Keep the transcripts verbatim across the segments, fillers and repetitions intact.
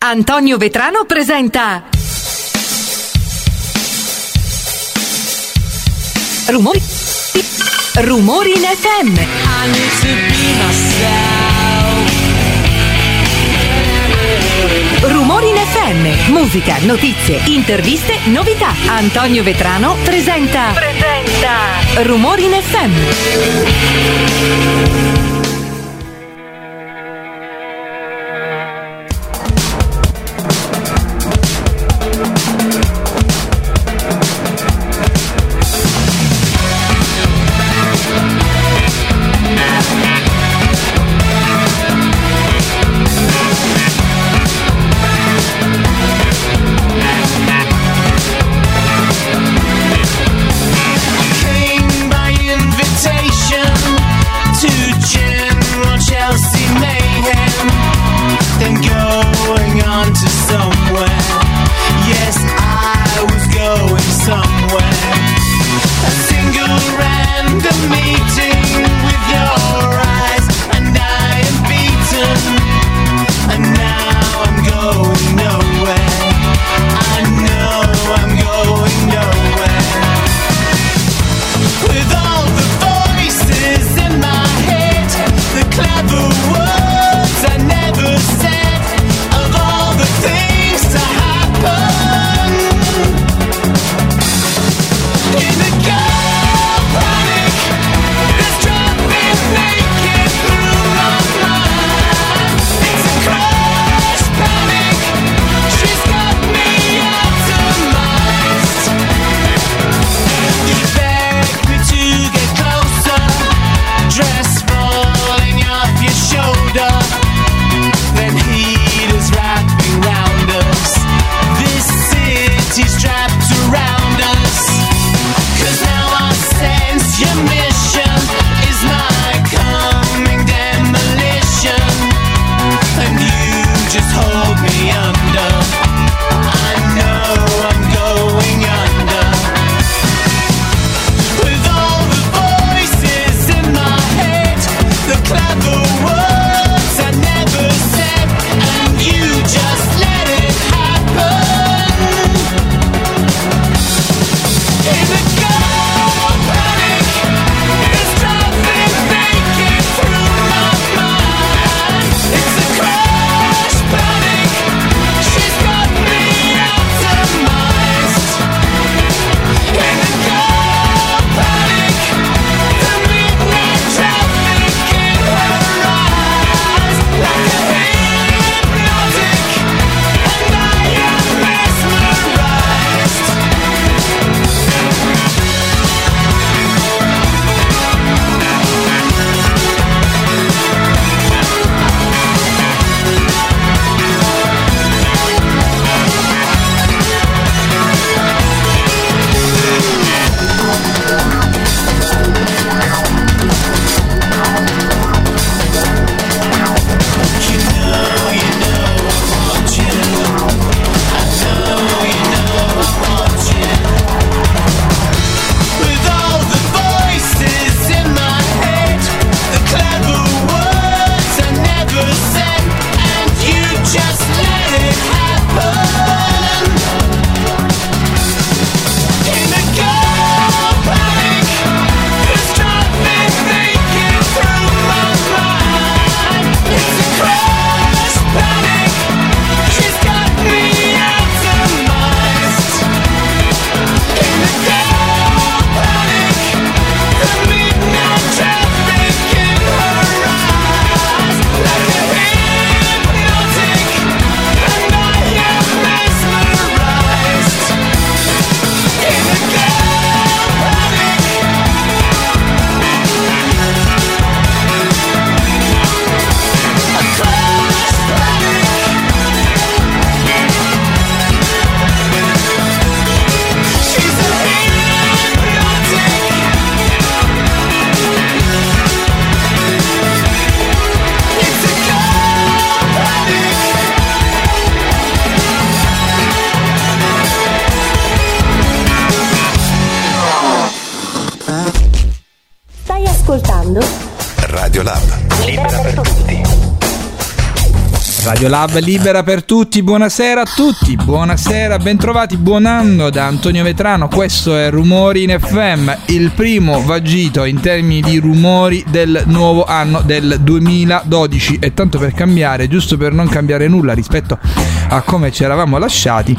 Antonio Vetrano presenta Rumori Rumori in F M. I need to be myself. Rumori in F M. Musica, notizie, interviste, novità. Antonio Vetrano presenta Presenta Rumori in F M. Came by invitation to Radiolab libera per tutti, buonasera a tutti, buonasera, bentrovati, buon anno da Antonio Vetrano. Questo è Rumori in F M, il primo vagito in termini di rumori del nuovo anno del duemiladodici. E tanto per cambiare, giusto per non cambiare nulla rispetto a come ci eravamo lasciati,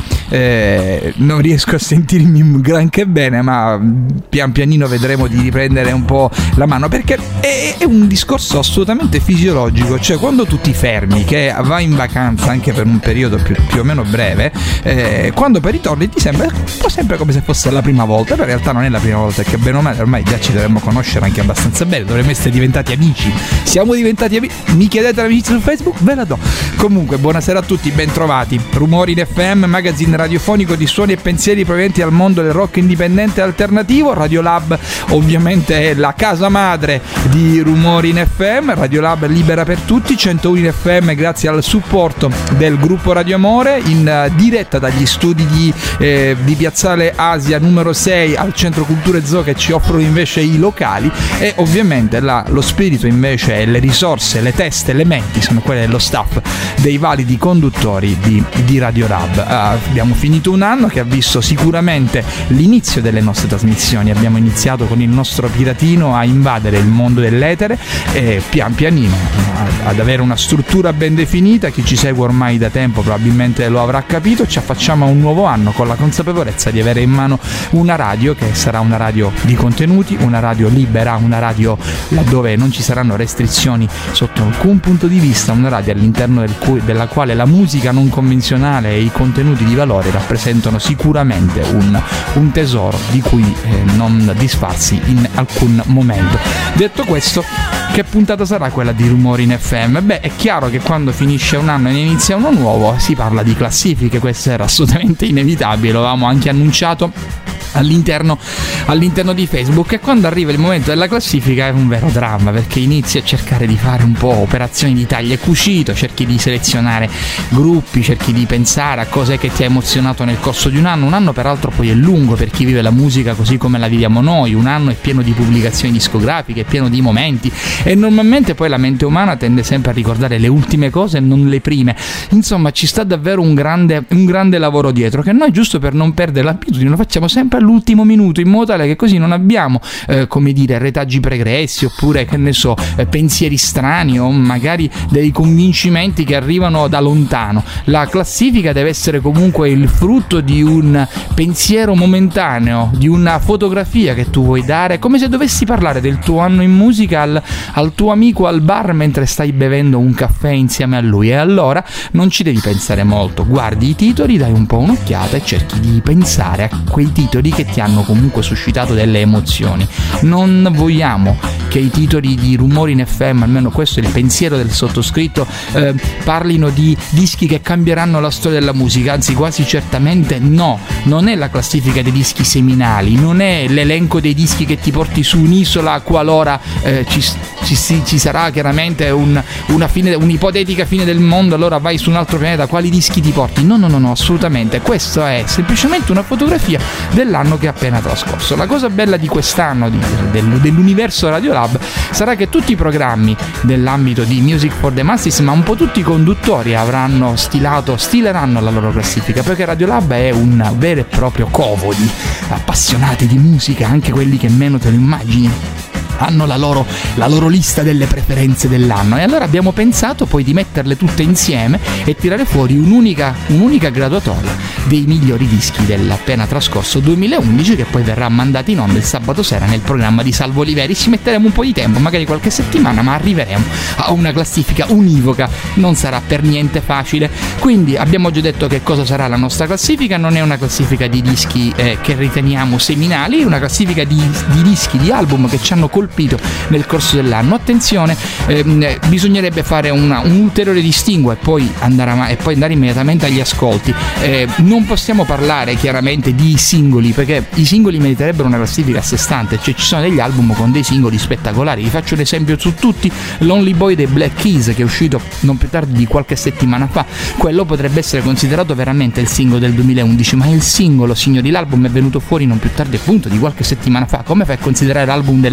eh, non riesco a sentirmi granché bene, ma pian pianino vedremo di riprendere un po' la mano, perché è, è un discorso assolutamente fisiologico. Cioè, quando tu ti fermi, che vai in vacanza anche per un periodo più, più o meno breve, eh, quando poi ritorni ti sembra un po' sempre come se fosse la prima volta, però in realtà non è la prima volta, che bene o male ormai già ci dovremmo conoscere anche abbastanza bene, dovremmo essere diventati amici. Siamo diventati amici? Mi chiedete l'amicizia su Facebook? Ve la do. Comunque, buonasera a tutti, bentrovati. Rumori in F M, magazine radiofonico di suoni e pensieri provenienti dal mondo del rock indipendente e alternativo. Radiolab ovviamente è la casa madre di Rumori in F M. Radiolab libera per tutti, centouno in F M, grazie al supporto del gruppo Radio Amore, in uh, diretta dagli studi di, eh, di Piazzale Asia numero sei al Centro Culture Zoo, che ci offrono invece i locali, e ovviamente la, lo spirito invece e le risorse, le teste, le menti sono quelle dello staff, dei validi conduttori di, di Radiolab. Uh, abbiamo finito un anno che ha visto sicuramente l'inizio delle nostre trasmissioni. Abbiamo iniziato con il nostro piratino a invadere il mondo dell'etere e pian pianino ad avere una struttura ben definita. Chi ci segue ormai da tempo probabilmente lo avrà capito. Ci affacciamo a un nuovo anno con la consapevolezza di avere in mano una radio che sarà una radio di contenuti, una radio libera, una radio laddove non ci saranno restrizioni sotto alcun punto di vista, una radio all'interno del cui, della quale la musica non convenzionale e i contenuti di valore rappresentano sicuramente un, un tesoro di cui eh, non disfarsi in alcun momento. Detto questo, che puntata sarà quella di Rumori in F M? Beh, è chiaro che quando finisce un anno e ne inizia uno nuovo si parla di classifiche, questo era assolutamente inevitabile, lo avevamo anche annunciato all'interno, all'interno di Facebook. E quando arriva il momento della classifica è un vero dramma, perché inizi a cercare di fare un po' operazioni di taglio e cucito, cerchi di selezionare gruppi, cerchi di pensare a cos'è che ti ha emozionato nel corso di un anno. Un anno peraltro poi è lungo per chi vive la musica così come la viviamo noi, un anno è pieno di pubblicazioni discografiche, è pieno di momenti, e normalmente poi la mente umana tende sempre a ricordare le ultime cose e non le prime. Insomma, ci sta davvero un grande, un grande lavoro dietro, che noi, giusto per non perdere l'abitudine, lo facciamo sempre all'ultimo minuto, in modo tale che così non abbiamo eh, come dire retaggi pregressi, oppure che ne so eh, pensieri strani, o magari dei convincimenti che arrivano da lontano. La classifica deve essere comunque il frutto di un pensiero momentaneo, di una fotografia che tu vuoi dare, come se dovessi parlare del tuo anno in musica al, al tuo amico al bar mentre stai bevendo un caffè insieme a lui. E allora non ci devi pensare molto, guardi i titoli, dai un po' un'occhiata e cerchi di pensare a quei titoli che ti hanno comunque suscitato delle emozioni. Non vogliamo che i titoli di Rumori in F M, almeno questo è il pensiero del sottoscritto, eh, parlino di dischi che cambieranno la storia della musica, anzi quasi certamente no. Non è la classifica dei dischi seminali, non è l'elenco dei dischi che ti porti su un'isola qualora eh, ci, ci, ci sarà chiaramente un, una fine, un'ipotetica fine del mondo, allora vai su un altro pianeta, quali dischi ti porti? No, no, no, no, assolutamente. Questo è semplicemente una fotografia dell'anno che è appena trascorso. La cosa bella di quest'anno di, del, dell'universo Radiolab sarà che tutti i programmi dell'ambito di Music for the Masses, ma un po' tutti i conduttori, avranno stilato, stileranno la loro classifica, perché Radiolab è un vero e proprio covo di appassionati di musica, anche quelli che meno te lo immagini hanno la loro, la loro lista delle preferenze dell'anno. E allora abbiamo pensato poi di metterle tutte insieme e tirare fuori un'unica, un'unica graduatoria dei migliori dischi dell'appena trascorso duemilaundici, che poi verrà mandata in onda il sabato sera nel programma di Salvo Oliveri. Ci metteremo un po' di tempo, magari qualche settimana, ma arriveremo a una classifica univoca. Non sarà per niente facile. Quindi abbiamo già detto che cosa sarà la nostra classifica. Non è una classifica di dischi eh, che riteniamo seminali, è una classifica di, di dischi, di album che ci hanno colpito nel corso dell'anno. Attenzione, ehm, bisognerebbe fare una, un ulteriore distinguo e poi andare, a, e poi andare immediatamente agli ascolti. Eh, non possiamo parlare chiaramente di singoli, perché i singoli meriterebbero una classifica a sé stante. Cioè, ci sono degli album con dei singoli spettacolari. Vi faccio un esempio su tutti: Lonely Boy dei Black Keys, che è uscito non più tardi di qualche settimana fa. Quello potrebbe essere considerato veramente il singolo del duemilaundici, ma il singolo, signori, l'album è venuto fuori non più tardi appunto di qualche settimana fa. Come fai a considerare l'album dell'anno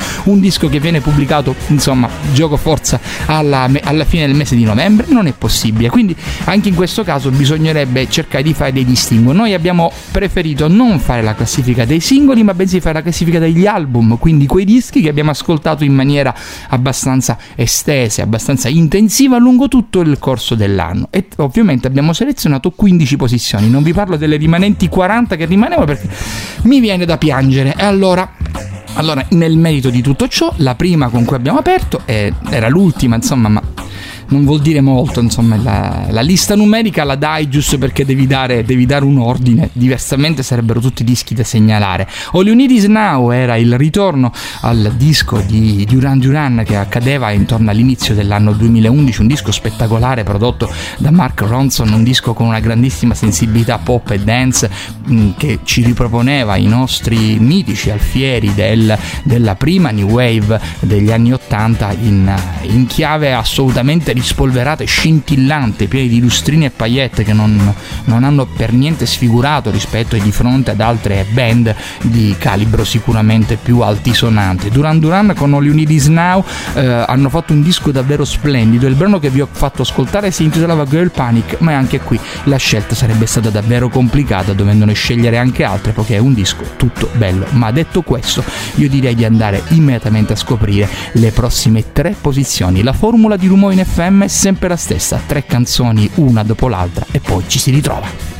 un disco che viene pubblicato, insomma, gioco forza alla, alla fine del mese di novembre, non è possibile. Quindi anche in questo caso bisognerebbe cercare di fare dei distinguo. Noi abbiamo preferito non fare la classifica dei singoli, ma bensì fare la classifica degli album, quindi quei dischi che abbiamo ascoltato in maniera abbastanza estesa, abbastanza intensiva lungo tutto il corso dell'anno. E ovviamente abbiamo selezionato quindici posizioni, non vi parlo delle rimanenti quaranta che rimanevano perché mi viene da piangere. E allora allora nel merito di tutto ciò, la prima con cui abbiamo aperto eh, era l'ultima, insomma, ma non vuol dire molto, insomma, la, la lista numerica la dai giusto perché devi dare, devi dare un ordine, diversamente sarebbero tutti dischi da segnalare. All You Need Is Now era il ritorno al disco di Duran Duran che accadeva intorno all'inizio dell'anno duemilaundici, un disco spettacolare prodotto da Mark Ronson, un disco con una grandissima sensibilità pop e dance mh, che ci riproponeva i nostri mitici alfieri del, della prima new wave degli anni ottanta in, in chiave assolutamente rispolverata e scintillante, pieni di lustrini e paillette che non, non hanno per niente sfigurato rispetto e di fronte ad altre band di calibro sicuramente più altisonante. Duran Duran con All You Need Is Now eh, hanno fatto un disco davvero splendido. Il brano che vi ho fatto ascoltare si intitolava Girl Panic, ma anche qui la scelta sarebbe stata davvero complicata, dovendone scegliere anche altre, perché è un disco tutto bello. Ma detto questo, io direi di andare immediatamente a scoprire le prossime tre posizioni. La formula di Rumori in F M è sempre la stessa, tre canzoni una dopo l'altra e poi ci si ritrova.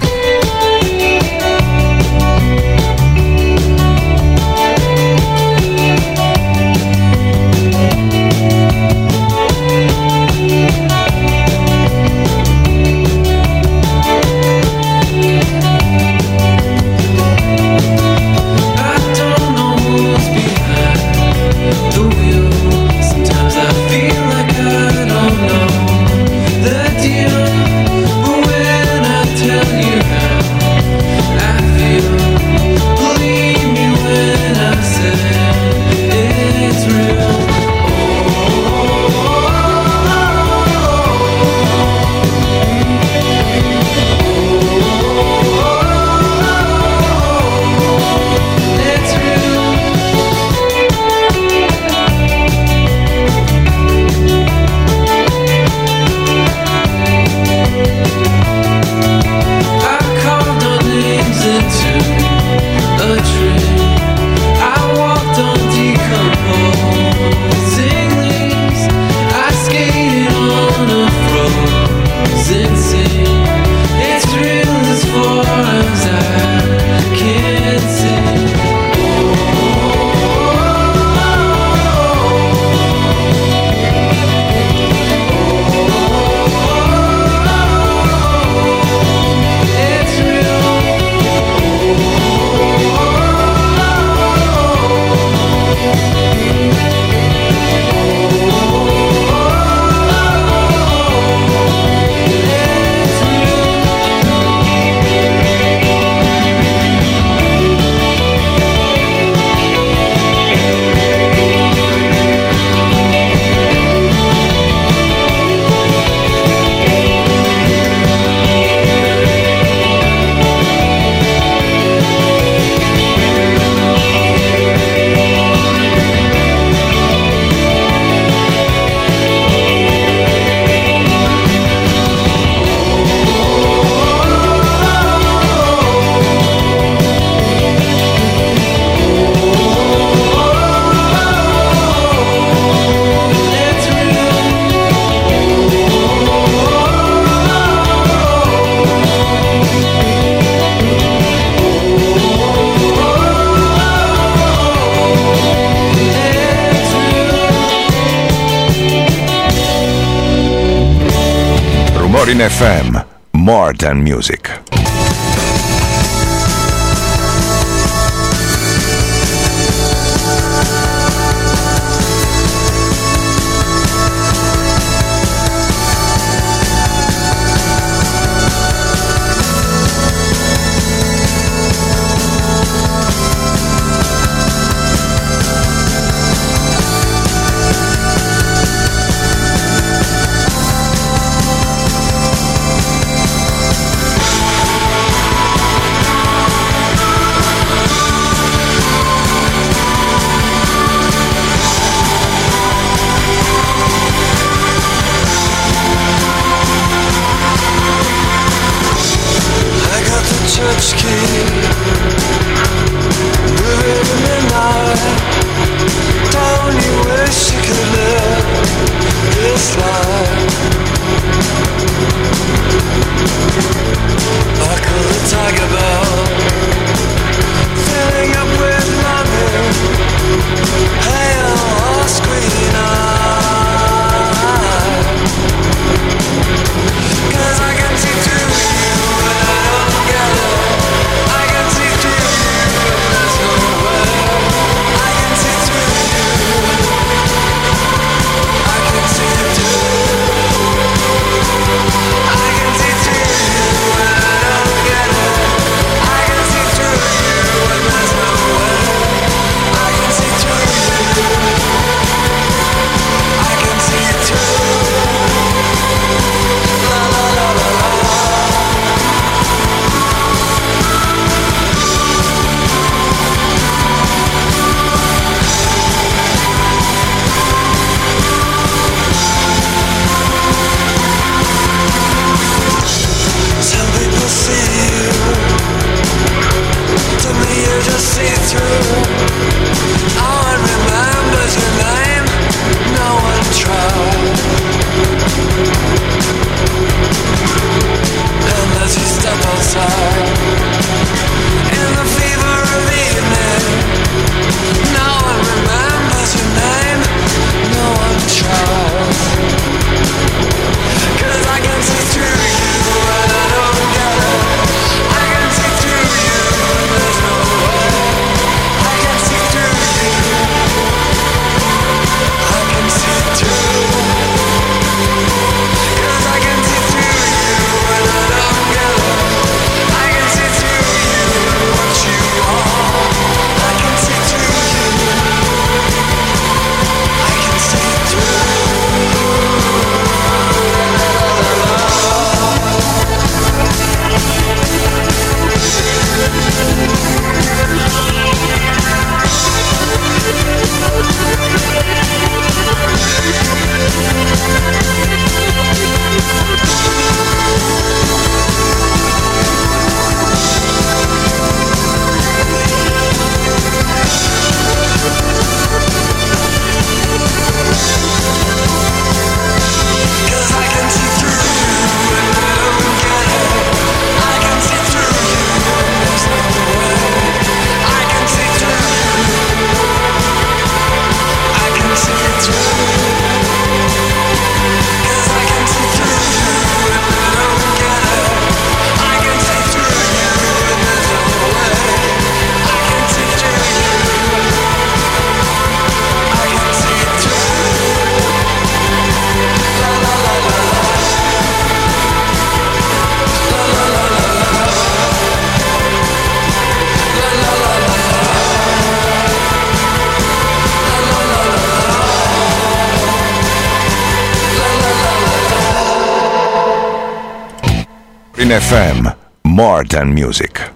In F M, more than music. Rumorin F M, more than music.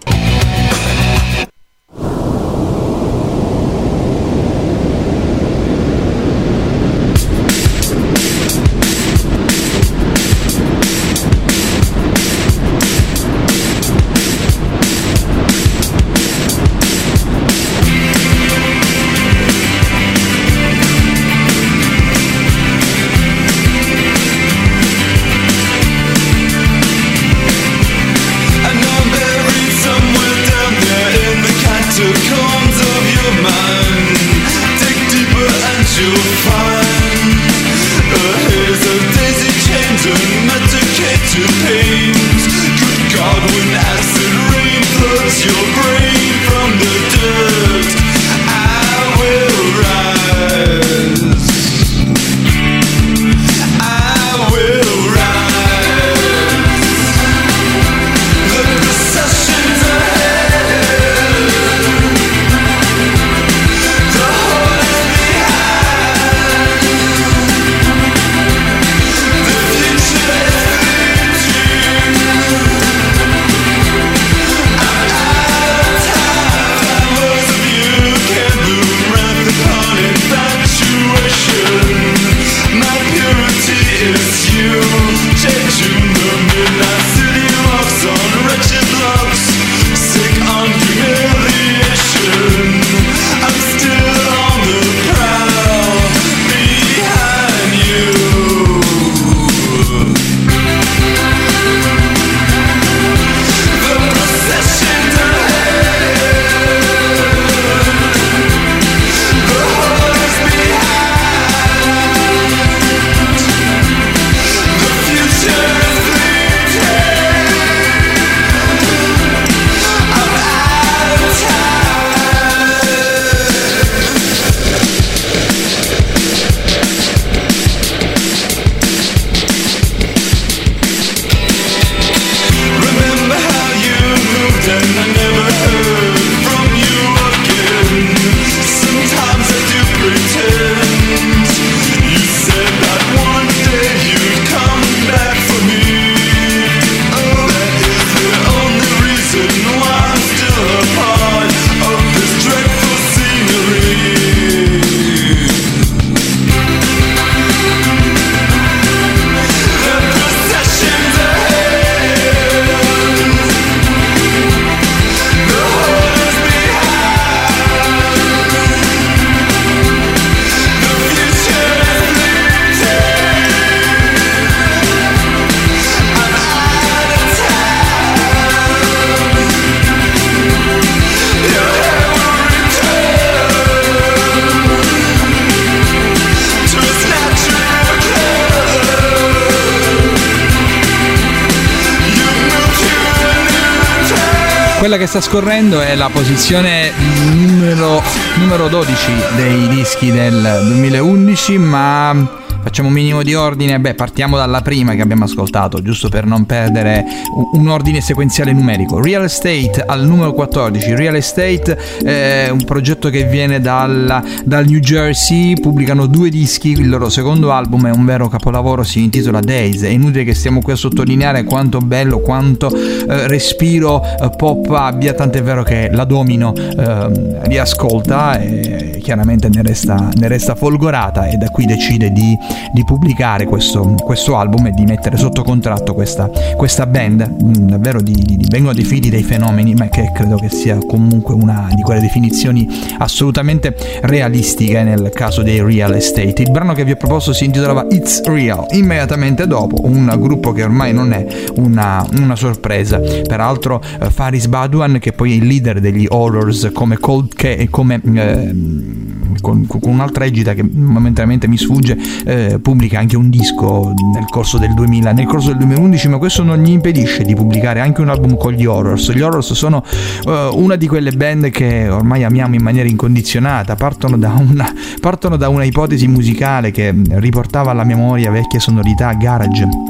Quella che sta scorrendo è la posizione numero, numero dodici dei dischi del duemilaundici, ma facciamo un minimo di ordine. Beh, partiamo dalla prima che abbiamo ascoltato, giusto per non perdere un ordine sequenziale numerico. Real Estate al numero quattordici. Real Estate è un progetto che viene dal, dal New Jersey, pubblicano due dischi, il loro secondo album è un vero capolavoro, si intitola Days. È inutile che stiamo qui a sottolineare quanto bello, quanto eh, respiro eh, pop abbia, tant'è vero che la Domino eh, riascolta e chiaramente ne resta, ne resta folgorata, e da qui decide di, di pubblicare questo, questo album e di mettere sotto contratto questa, questa band. Davvero di, di, vengono definiti dei fenomeni, ma che credo che sia comunque una di quelle definizioni assolutamente realistiche nel caso dei Real Estate. Il brano che vi ho proposto si intitolava It's Real. Immediatamente dopo un gruppo che ormai non è una, una sorpresa, peraltro uh, Faris Badwan, che poi è il leader degli Horrors, come Cold Case, come eh, con, con un'altra egida che momentaneamente mi sfugge, eh, pubblica anche un disco nel corso del duemila, nel corso del duemilaundici, ma questo non gli impedisce di pubblicare anche un album con gli Horrors. Gli Horrors sono uh, una di quelle band che ormai amiamo in maniera incondizionata, partono da una, partono da una ipotesi musicale che riportava alla memoria vecchie sonorità garage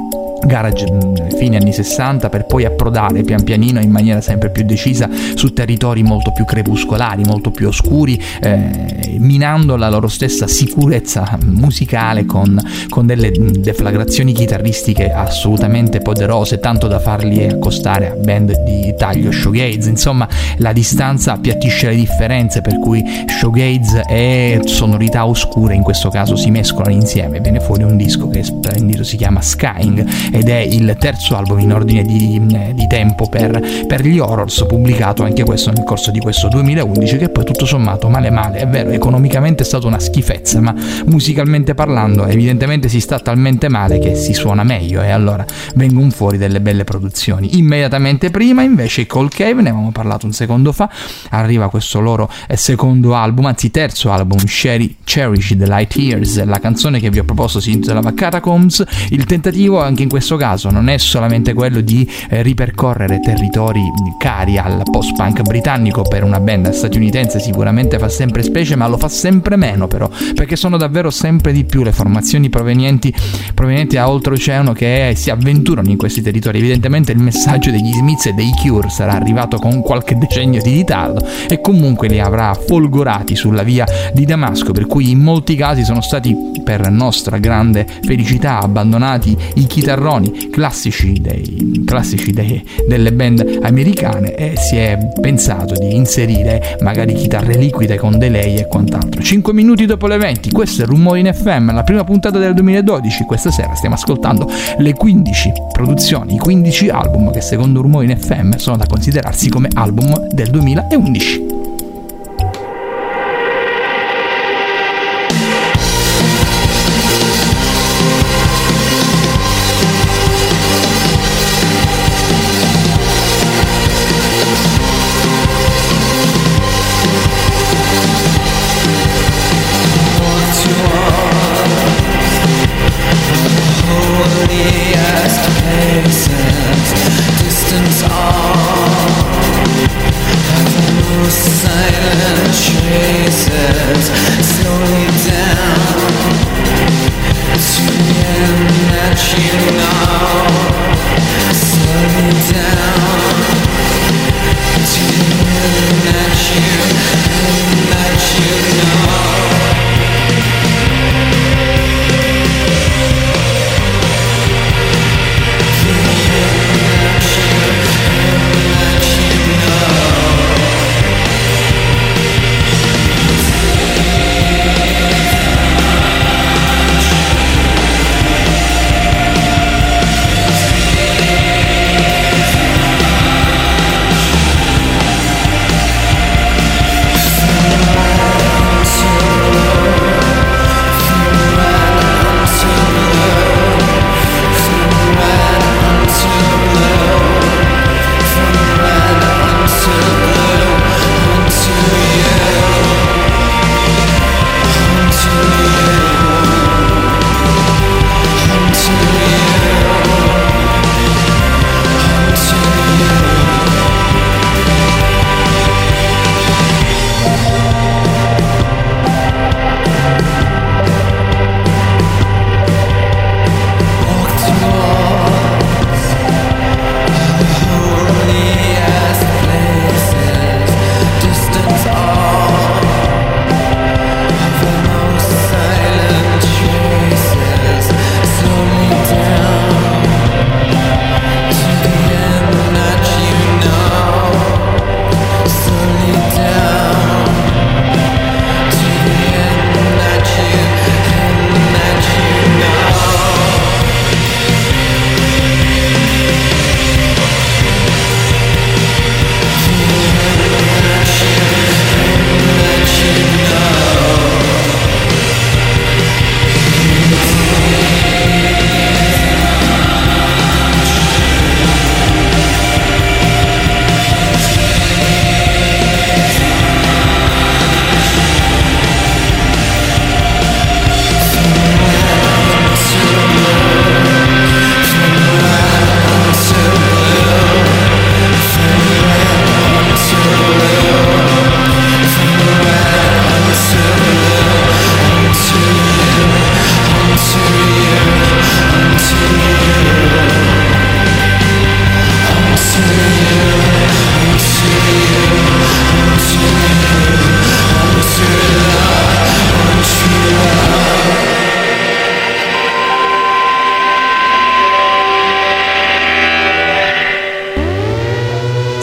garage fine anni sessanta, per poi approdare pian pianino in maniera sempre più decisa su territori molto più crepuscolari, molto più oscuri, eh, minando la loro stessa sicurezza musicale con, con delle deflagrazioni chitarristiche assolutamente poderose, tanto da farli accostare a band di taglio shoegaze. Insomma, la distanza appiattisce le differenze, per cui shoegaze e sonorità oscure in questo caso si mescolano insieme, viene fuori un disco che splendido, si chiama Skying, ed è il terzo album in ordine di, di tempo per, per gli Horrors, pubblicato anche questo nel corso di questo duemilaundici, che poi tutto sommato male male, è vero, economicamente è stata una schifezza, ma musicalmente parlando evidentemente si sta talmente male che si suona meglio, e allora vengono fuori delle belle produzioni. Immediatamente prima invece i Cold Cave, ne avevamo parlato un secondo fa, arriva questo loro secondo album, anzi terzo album, Cherish the Light Years. La canzone che vi ho proposto si intitolava Catacombs. Il tentativo anche in questo caso non è solamente quello di eh, ripercorrere territori cari al post-punk britannico. Per una band statunitense sicuramente fa sempre specie, ma lo fa sempre meno però, perché sono davvero sempre di più le formazioni provenienti, provenienti da oltreoceano che si avventurano in questi territori. Evidentemente il messaggio degli Smiths e dei Cure sarà arrivato con qualche decennio di ritardo e comunque li avrà folgorati sulla via di Damasco, per cui in molti casi sono stati, per nostra grande felicità, abbandonati i chitarroni classici, dei, classici dei, delle band americane, e si è pensato di inserire magari chitarre liquide con delay e quant'altro. cinque minuti dopo le venti, questo è Rumori in F M, la prima puntata del duemiladodici. Questa sera stiamo ascoltando le quindici produzioni, i quindici album che secondo Rumori in F M sono da considerarsi come album del duemilaundici.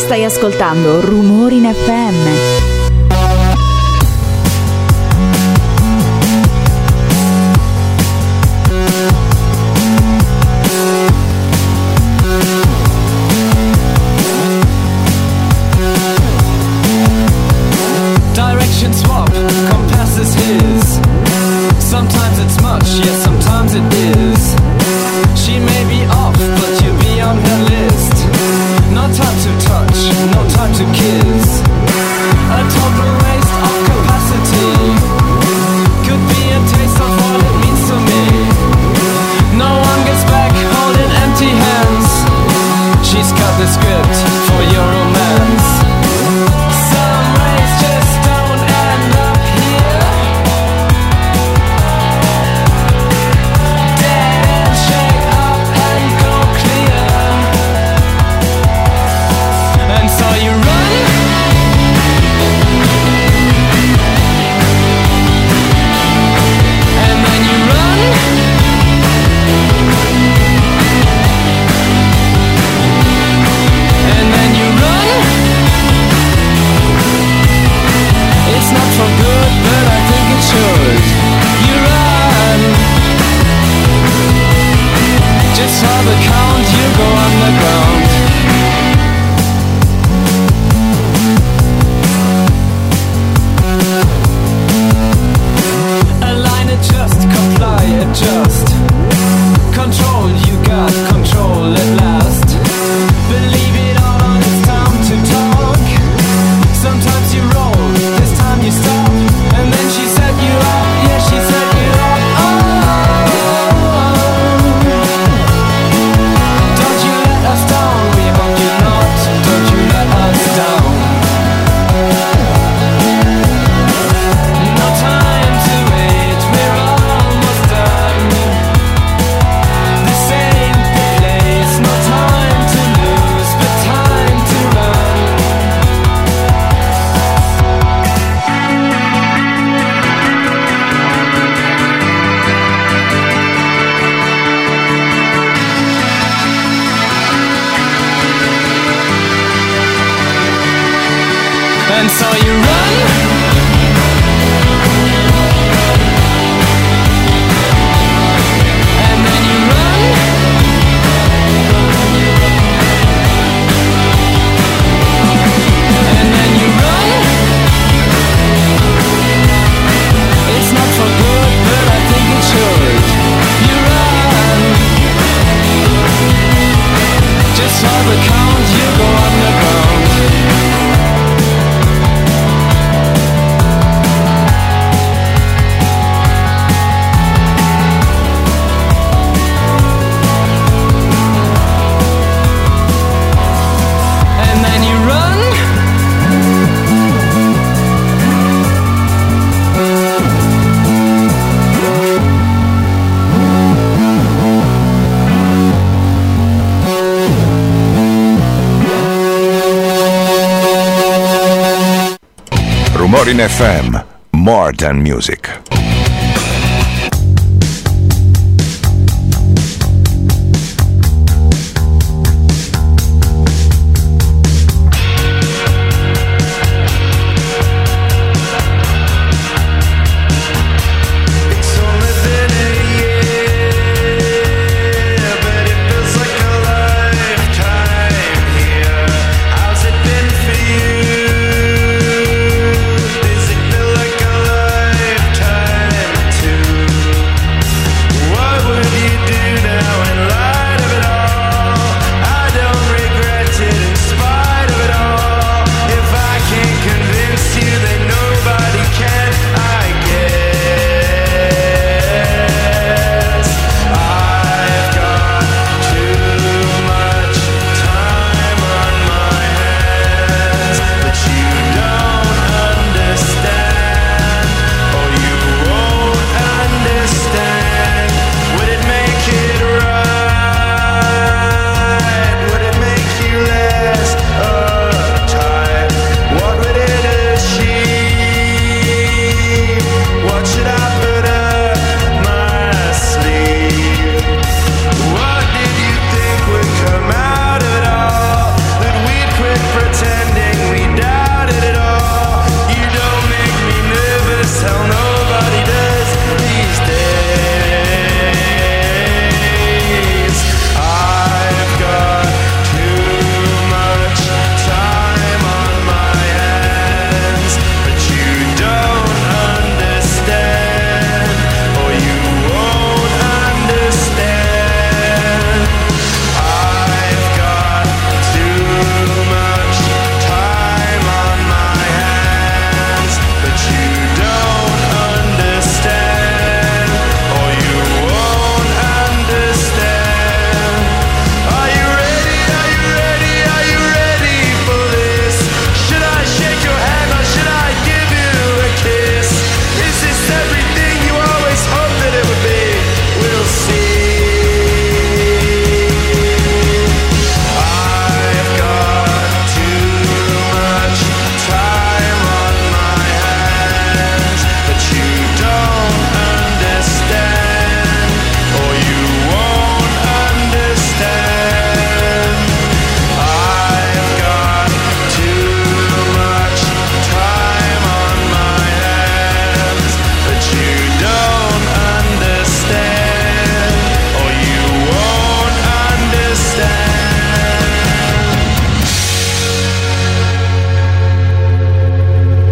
Stai ascoltando Rumori in F M. Rumori in F M, more than music. Time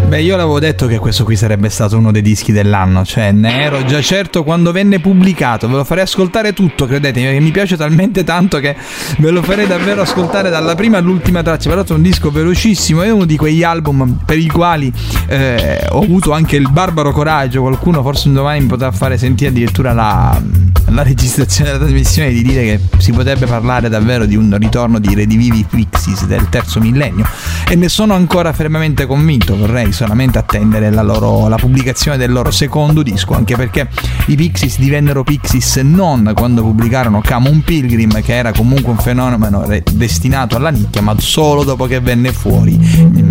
Beh, io l'avevo detto che questo qui sarebbe stato uno dei dischi dell'anno, cioè ne ero già certo quando venne pubblicato. Ve lo farei ascoltare tutto, credetemi, perché mi piace talmente tanto che ve lo farei davvero ascoltare dalla prima all'ultima traccia. Però è un disco velocissimo, è uno di quegli album per i quali eh, ho avuto anche il barbaro coraggio, qualcuno forse un domani mi potrà fare sentire addirittura la, la registrazione della trasmissione, di dire che si potrebbe parlare davvero di un ritorno di redivivi Pixies del terzo millennio, e ne sono ancora fermamente convinto. Vorrei solamente attendere la loro la pubblicazione del loro secondo disco, anche perché i Pixies divennero Pixies non quando pubblicarono Come on Pilgrim, che era comunque un fenomeno re- destinato alla nicchia, ma solo dopo che venne fuori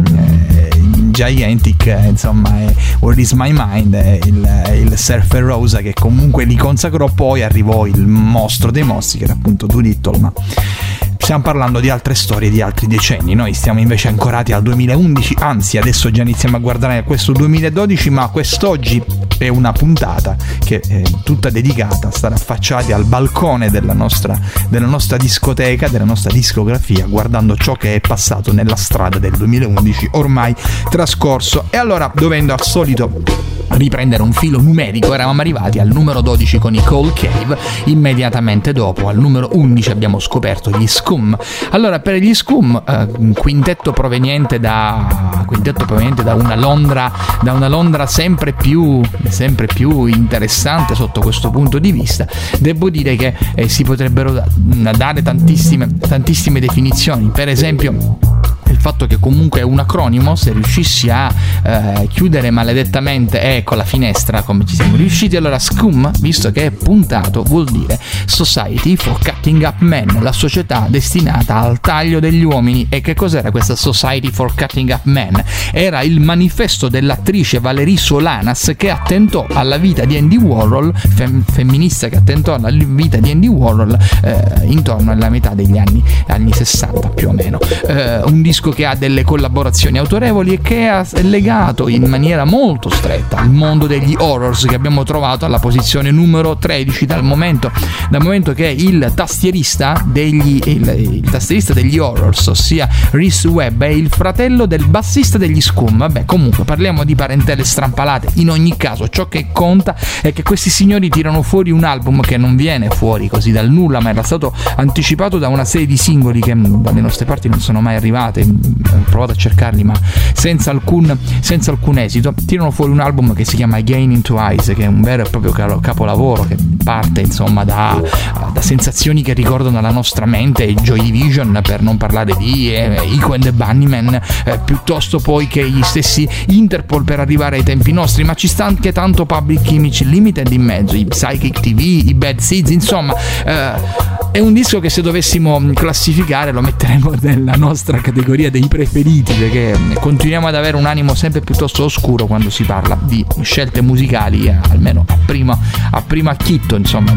eh, Gigantic, eh, insomma, eh, Where Is My Mind, eh, il, il Surfer Rosa, che comunque li consacrò. Poi arrivò il mostro dei mostri, che era appunto Doolittle, ma stiamo parlando di altre storie, di altri decenni. Noi stiamo invece ancorati al duemilaundici, anzi adesso già iniziamo a guardare a questo duemiladodici, ma quest'oggi è una puntata che è tutta dedicata a stare affacciati al balcone della nostra, della nostra discoteca, della nostra discografia, guardando ciò che è passato nella strada del duemilaundici ormai trascorso. E allora, dovendo al solito riprendere un filo numerico, eravamo arrivati al numero dodici con i Cold Cave. Immediatamente dopo, al numero undici, abbiamo scoperto gli Scum. Allora, per gli Scum, eh, un quintetto proveniente da quintetto proveniente da una Londra da una Londra sempre più sempre più interessante sotto questo punto di vista. Devo dire che eh, si potrebbero da- dare tantissime tantissime definizioni. Per esempio, il fatto che comunque è un acronimo, se riuscissi a eh, chiudere maledettamente ecco la finestra come ci siamo riusciti, allora Scum, visto che è puntato, vuol dire Society for Cutting Up Men, la società destinata al taglio degli uomini. E che cos'era questa Society for Cutting Up Men? Era il manifesto dell'attrice Valerie Solanas, che attentò alla vita di Andy Warhol, fem- femminista che attentò alla vita di Andy Warhol eh, intorno alla metà degli anni, anni sessanta più o meno. Eh, un disco che ha delle collaborazioni autorevoli e che è legato in maniera molto stretta al mondo degli horrors, che abbiamo trovato alla posizione numero tredici, dal momento, dal momento che il tastierista degli il, il tastierista degli horrors, ossia Rhys Webb, è il fratello del bassista degli Scum. Vabbè, comunque parliamo di parentele strampalate. In ogni caso, ciò che conta è che questi signori tirano fuori un album che non viene fuori così dal nulla, ma era stato anticipato da una serie di singoli che dalle nostre parti non sono mai arrivate. Ho provato a cercarli ma senza alcun, senza alcun esito. Tirano fuori un album che si chiama Again Into Eyes, che è un vero e proprio capolavoro, che parte insomma da, da sensazioni che ricordano la nostra mente, Joy Division, per non parlare di eh, Ico and the Bunnymen, eh, piuttosto poi che gli stessi Interpol, per arrivare ai tempi nostri. Ma ci sta anche tanto Public Image Limited in mezzo, i Psychic T V, i Bad Seeds, insomma eh, è un disco che, se dovessimo classificare, lo metteremo nella nostra categoria dei preferiti, perché continuiamo ad avere un animo sempre piuttosto oscuro quando si parla di scelte musicali, almeno a prima, a prima acchitto, insomma,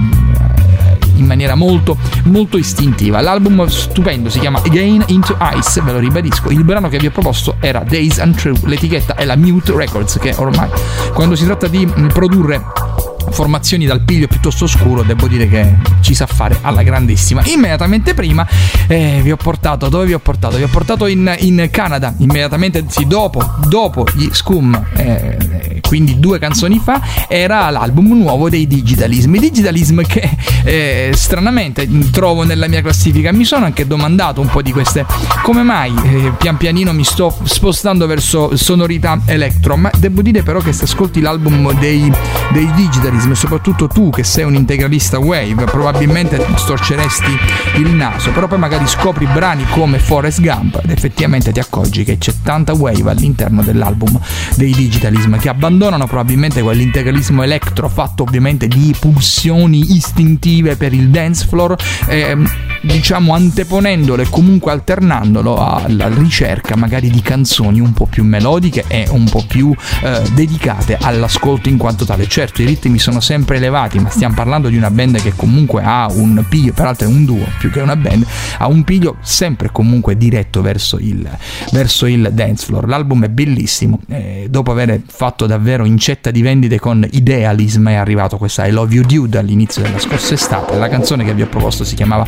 in maniera molto molto istintiva. L'album stupendo si chiama Again Into Ice, ve lo ribadisco. Il brano che vi ho proposto era Days Untrue, l'etichetta è la Mute Records, che ormai, quando si tratta di produrre formazioni dal piglio piuttosto oscuro, devo dire che ci sa fare alla grandissima. Immediatamente prima eh, vi ho portato, dove vi ho portato? Vi ho portato in, in Canada, immediatamente, sì, dopo, dopo gli Scum, eh, quindi due canzoni fa, era l'album nuovo dei Digitalism. I Digitalism che eh, stranamente trovo nella mia classifica. Mi sono anche domandato un po' di queste, come mai eh, pian pianino mi sto spostando verso sonorità electro, ma devo dire però che se ascolti l'album dei, dei Digitalism, soprattutto tu che sei un integralista wave, probabilmente storceresti il naso, però poi magari scopri brani come Forrest Gump ed effettivamente ti accorgi che c'è tanta wave all'interno dell'album dei Digitalism, che abbandonano probabilmente quell'integralismo electro fatto ovviamente di pulsioni istintive per il dance floor, eh, diciamo anteponendolo e comunque alternandolo alla ricerca magari di canzoni un po' più melodiche e un po' più eh, dedicate all'ascolto in quanto tale. Certo, i ritmi sono sempre elevati, ma stiamo parlando di una band che comunque ha un piglio, peraltro è un duo più che una band, ha un piglio sempre comunque diretto verso il, verso il dance floor. L'album è bellissimo, eh, dopo aver fatto davvero incetta di vendite con Idealism è arrivato questa I Love You Dude all'inizio della scorsa estate. La canzone che vi ho proposto si chiamava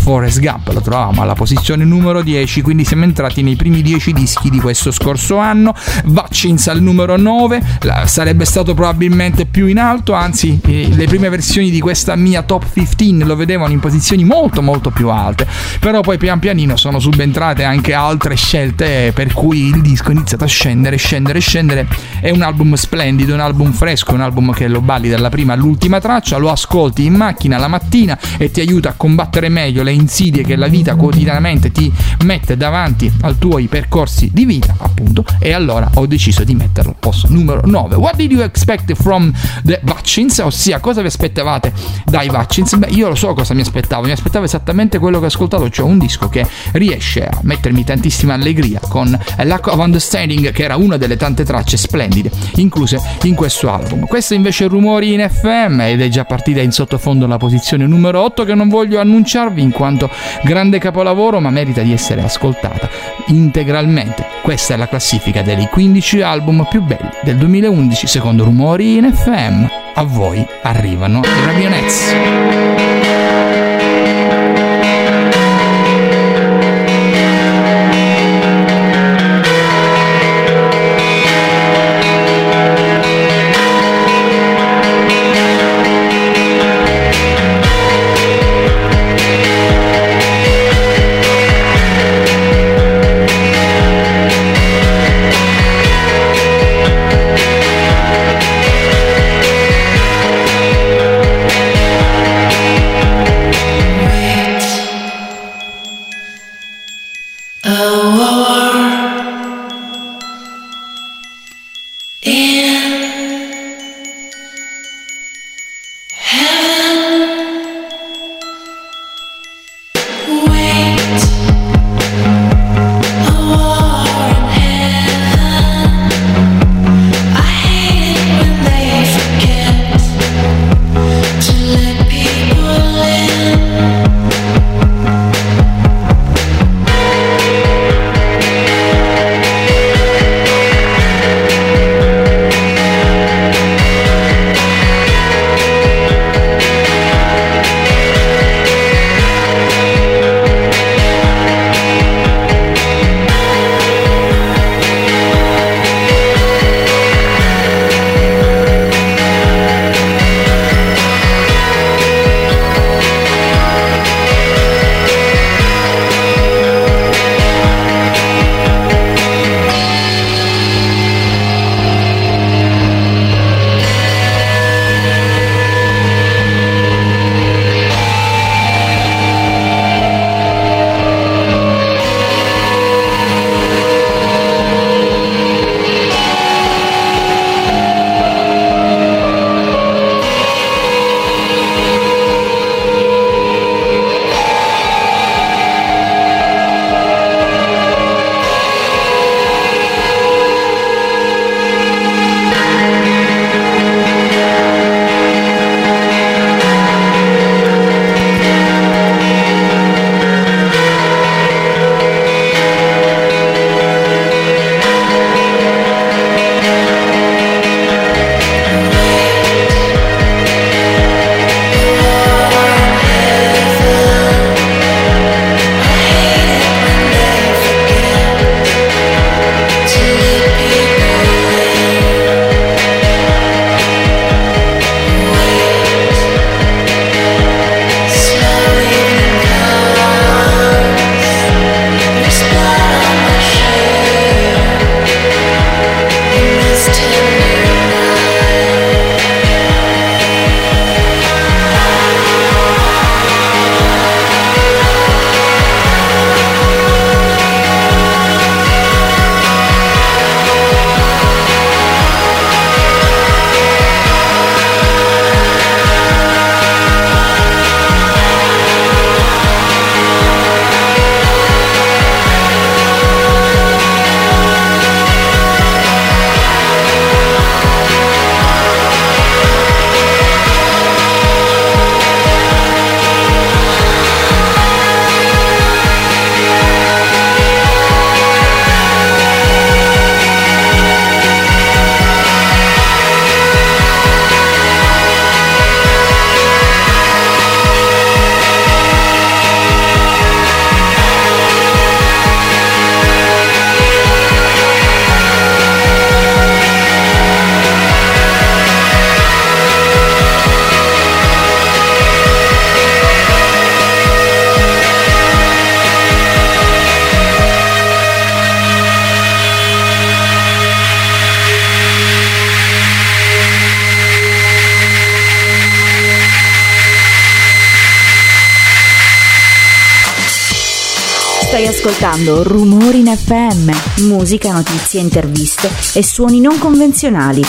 Forrest Gump, lo trovavamo alla posizione numero dieci, quindi siamo entrati nei primi dieci dischi di questo scorso anno. Hutchins al numero nove, sarebbe stato probabilmente più in alto, anzi eh, le prime versioni di questa mia top quindici lo vedevano in posizioni molto molto più alte, però poi pian pianino sono subentrate anche altre scelte per cui il disco è iniziato a scendere, scendere, scendere. È un album splendido, un album fresco, un album che lo balli dalla prima all'ultima traccia, lo ascolti in macchina la mattina e ti aiuta a combattere meglio le insidie che la vita quotidianamente ti mette davanti ai tuoi percorsi di vita, appunto, e allora ho deciso di metterlo al posto numero nove. What did you expect from the Hutchins? Ossia, cosa vi aspettavate dai Hutchins? Beh, io lo so cosa mi aspettavo, mi aspettavo esattamente quello che ho ascoltato, cioè un disco che riesce a mettermi tantissima allegria con A Lack of Understanding, che era una delle tante tracce splendide incluse in questo album. Questo invece è Rumori in F M ed è già partita in sottofondo la posizione numero otto, che non voglio annunciarvi in quanto grande capolavoro, ma merita di essere ascoltata integralmente. Questa è la classifica dei quindici album più belli del duemilaundici secondo Rumori in F M. A voi arrivano i Ramones. We'll be right back. ascoltando Rumori in F M, musica, notizie, interviste e suoni non convenzionali.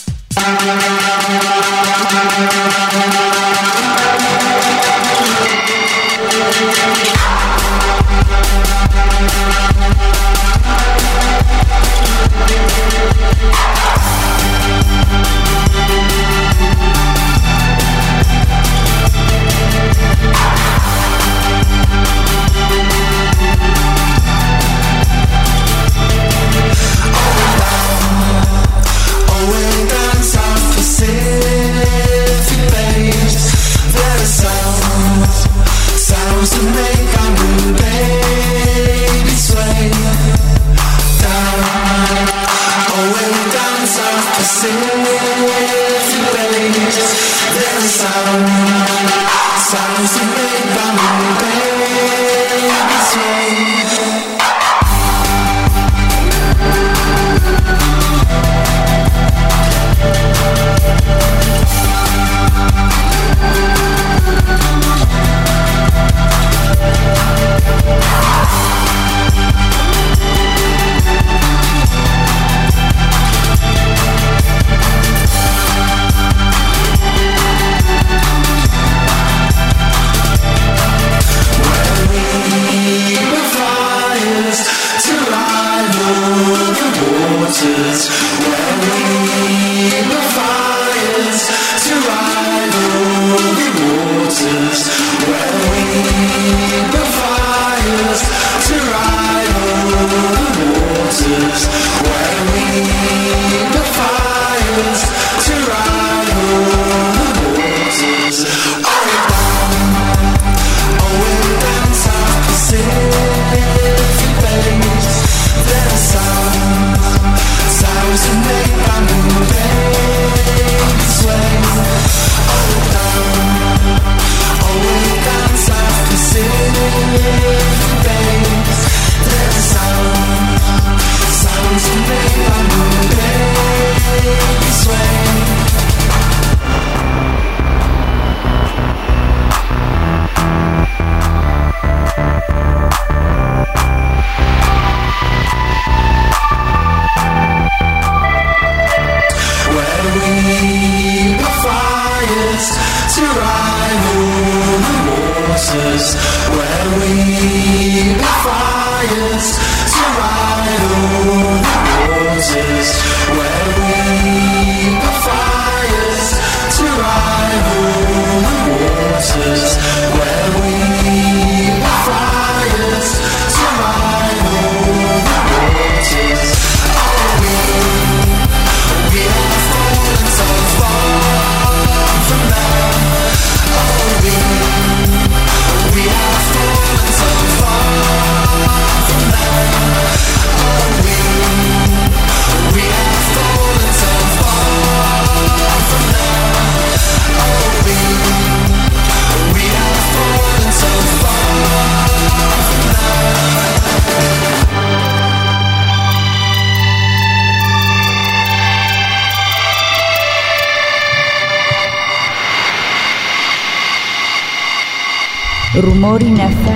Rumori in F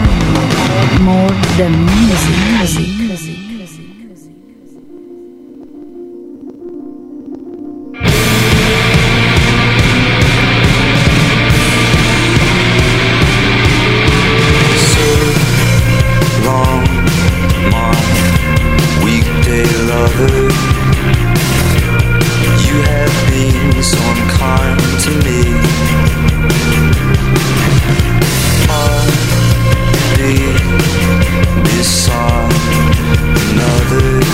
M, more than music. Beside another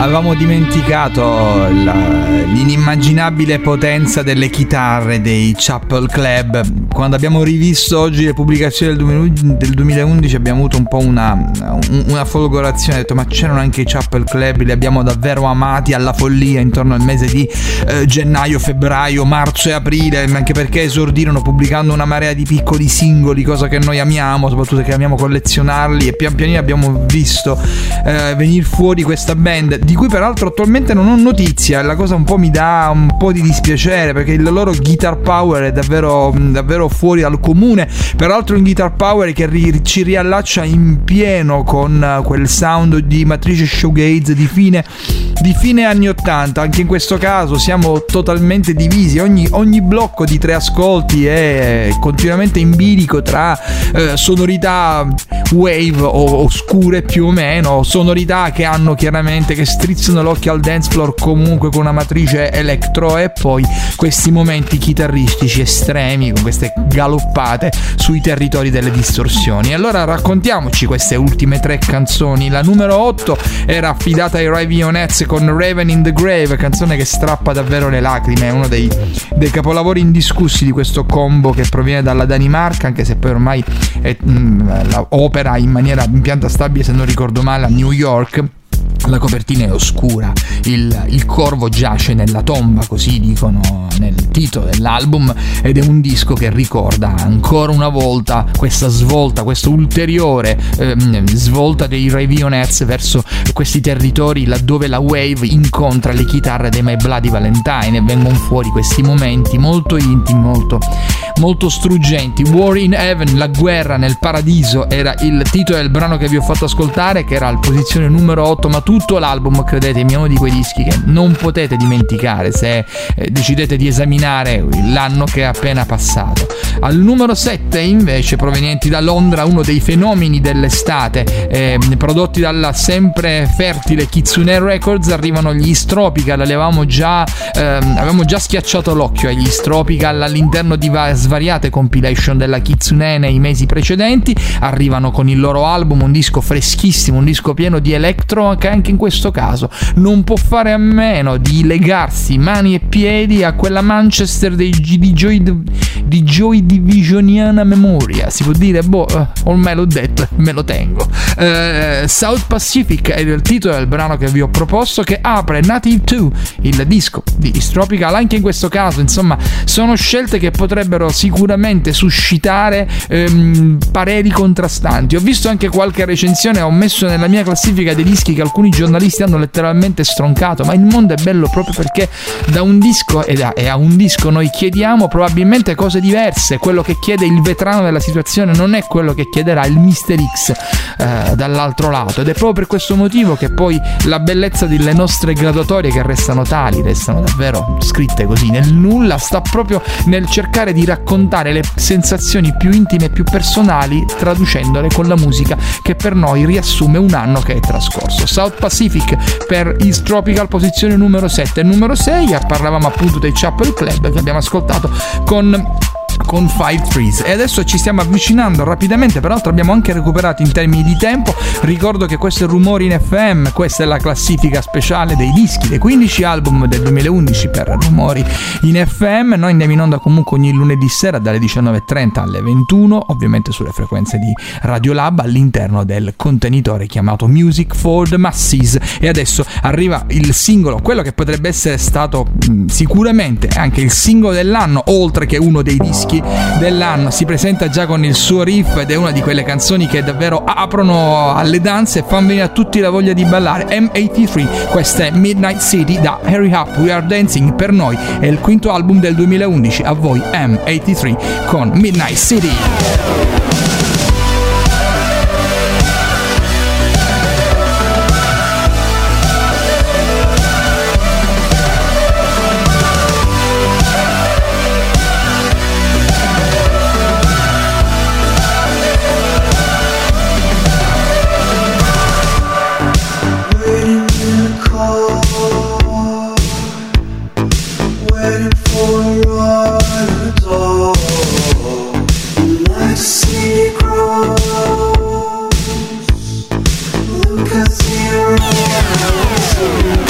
avevamo dimenticato la, l'inimmaginabile potenza delle chitarre dei Chapel Club. Quando abbiamo rivisto oggi le pubblicazioni del duemilaundici abbiamo avuto un po' una, una folgorazione, ho detto ma c'erano anche i Chapel Club, li abbiamo davvero amati alla follia intorno al mese di eh, gennaio, febbraio, marzo e aprile, anche perché esordirono pubblicando una marea di piccoli singoli, cosa che noi amiamo, soprattutto che amiamo collezionarli, e pian pianino abbiamo visto eh, venire fuori questa band di cui peraltro attualmente non ho notizia, e la cosa un po' mi dà un po' di dispiacere perché il loro guitar power è davvero davvero fuori dal comune, peraltro un guitar power che ri- ci riallaccia in pieno con uh, quel sound di matrice shoegaze di fine di fine anni ottanta. Anche in questo caso siamo totalmente divisi, ogni, ogni blocco di tre ascolti è continuamente in bilico tra eh, sonorità wave o oscure più o meno, sonorità che hanno chiaramente che strizzano l'occhio al dance floor comunque con una matrice electro, e poi questi momenti chitarristici estremi con queste galoppate sui territori delle distorsioni. Allora raccontiamoci queste ultime tre canzoni. La numero otto era affidata ai Raveonettes con Raven in the Grave, canzone che strappa davvero le lacrime, è uno dei, dei capolavori indiscussi di questo combo che proviene dalla Danimarca, anche se poi ormai è, mh, la opera in maniera in pianta stabile, se non ricordo male, a New York. La copertina è oscura, il, il corvo giace nella tomba, così dicono nel titolo dell'album, ed è un disco che ricorda ancora una volta questa svolta, questa ulteriore ehm, svolta dei Raveonettes verso questi territori laddove la wave incontra le chitarre dei My Bloody Valentine, e vengono fuori questi momenti molto intimi, molto, molto struggenti. War in Heaven, la guerra nel paradiso, era il titolo del brano che vi ho fatto ascoltare, che era al posizione numero otto, ma tutto l'album, credetemi, è uno di quei dischi che non potete dimenticare se eh, decidete di esaminare l'anno che è appena passato. Al numero sette invece, provenienti da Londra, uno dei fenomeni dell'estate, eh, prodotti dalla sempre fertile Kitsune Records, arrivano gli East Tropical. Avevamo già, eh, avevamo già schiacciato l'occhio agli East Tropical all'interno di va- svariate compilation della Kitsune nei mesi precedenti. Arrivano con il loro album, un disco freschissimo, un disco pieno di electro, che anche in questo caso non può fare a meno di legarsi mani e piedi a quella Manchester dei, di, Joy, di Joy Divisioniana memoria, si può dire, boh, ormai l'ho detto, me lo tengo. uh, South Pacific è il titolo del brano che vi ho proposto, che apre Native due, il disco di East Tropical. Anche in questo caso, insomma, sono scelte che potrebbero sicuramente suscitare ehm, pareri contrastanti. Ho visto anche qualche recensione, ho messo nella mia classifica dei dischi che alcuni giornalisti hanno letteralmente stroncato, ma il mondo è bello proprio perché da un disco e, da, e a un disco noi chiediamo probabilmente cose diverse. Quello che chiede il veterano della situazione non è quello che chiederà il mister X eh, dall'altro lato, ed è proprio per questo motivo che poi la bellezza delle nostre graduatorie, che restano tali, restano davvero scritte così nel nulla, sta proprio nel cercare di raccontare le sensazioni più intime e più personali, traducendole con la musica che per noi riassume un anno che è trascorso. South Pacific per East Tropical, posizione numero sette. Numero sei, parlavamo appunto dei Chapel Club che abbiamo ascoltato con con Five Trees, e adesso ci stiamo avvicinando rapidamente, peraltro abbiamo anche recuperato in termini di tempo. Ricordo che questo è Rumori in F M, questa è la classifica speciale dei dischi, dei quindici album del duemilaundici per Rumori in F M. Noi andiamo in onda comunque ogni lunedì sera dalle diciannove e trenta alle ventuno, ovviamente sulle frequenze di Radio Lab, all'interno del contenitore chiamato Music for the Masses. E adesso arriva il singolo, quello che potrebbe essere stato mh, sicuramente anche il singolo dell'anno, oltre che uno dei dischi dell'anno. Si presenta già con il suo riff ed è una di quelle canzoni che davvero aprono alle danze e fanno venire a tutti la voglia di ballare. M ottantatré, questa è Midnight City da Hurry Up We Are Dancing. Per noi è il quinto album del duemilaundici, a voi M ottantatré con Midnight City. Look at the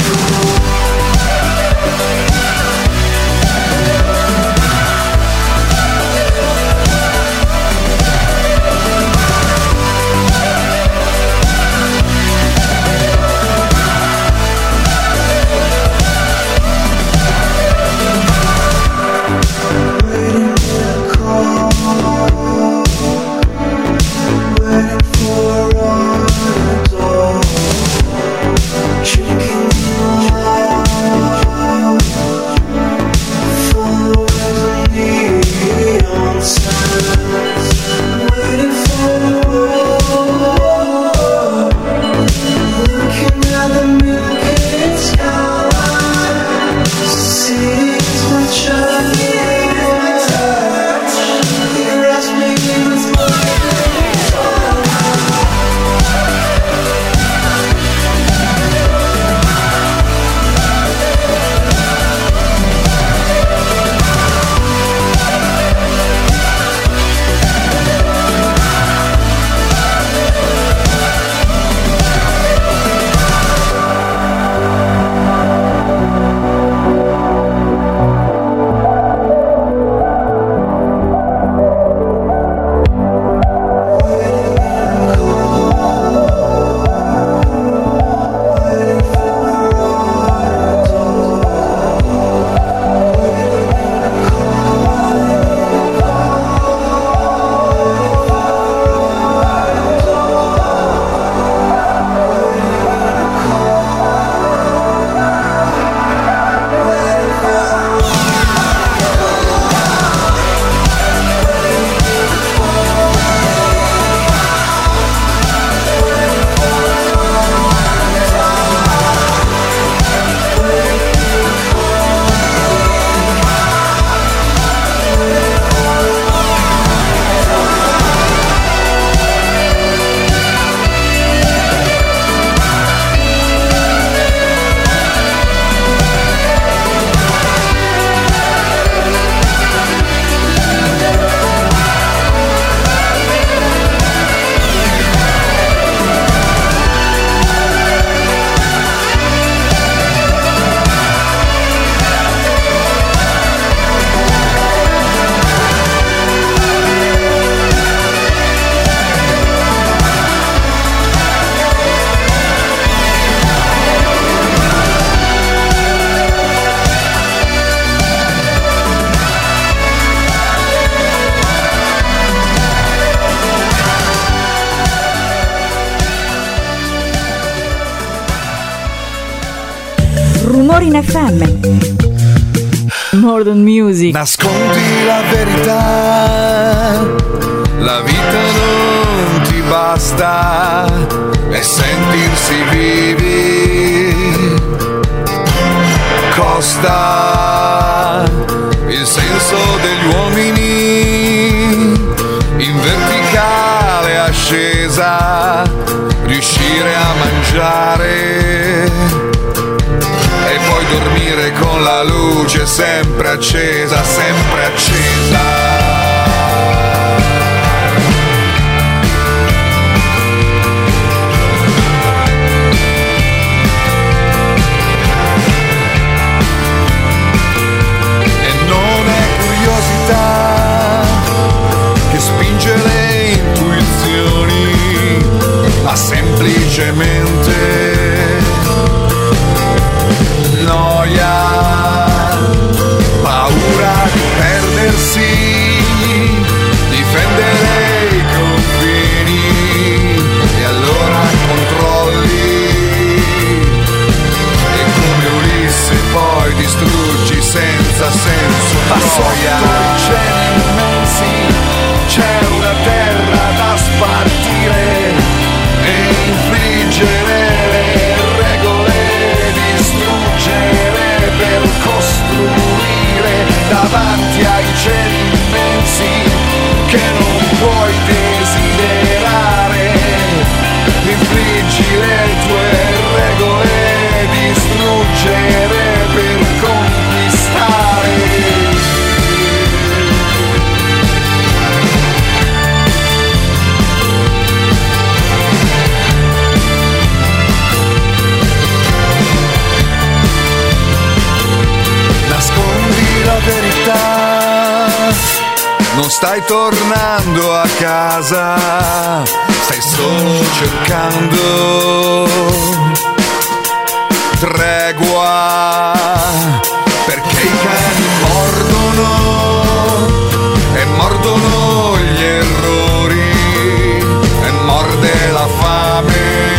in F M. Modern Music. Nascondi la verità, la vita non ti basta, e sentirsi vivi costa. Il senso degli uomini in verticale ascesa, riuscire a mangiare e poi dormire con la luce sempre accesa, sempre accesa. Che spinge le intuizioni, ma semplicemente noia, paura di perdersi, difendere i confini, e allora controlli, e come Ulisse poi distruggi senza senso. Ma sotto i cieli immensi c'è una terra da spartire e infliggere le regole, distruggere per costruire davanti ai cieli immensi che non puoi desiderare. Infliggi le tue regole, distruggere per conquistare. La verità, non stai tornando a casa, stai solo cercando tregua, perché i cani mordono e mordono gli errori e morde la fame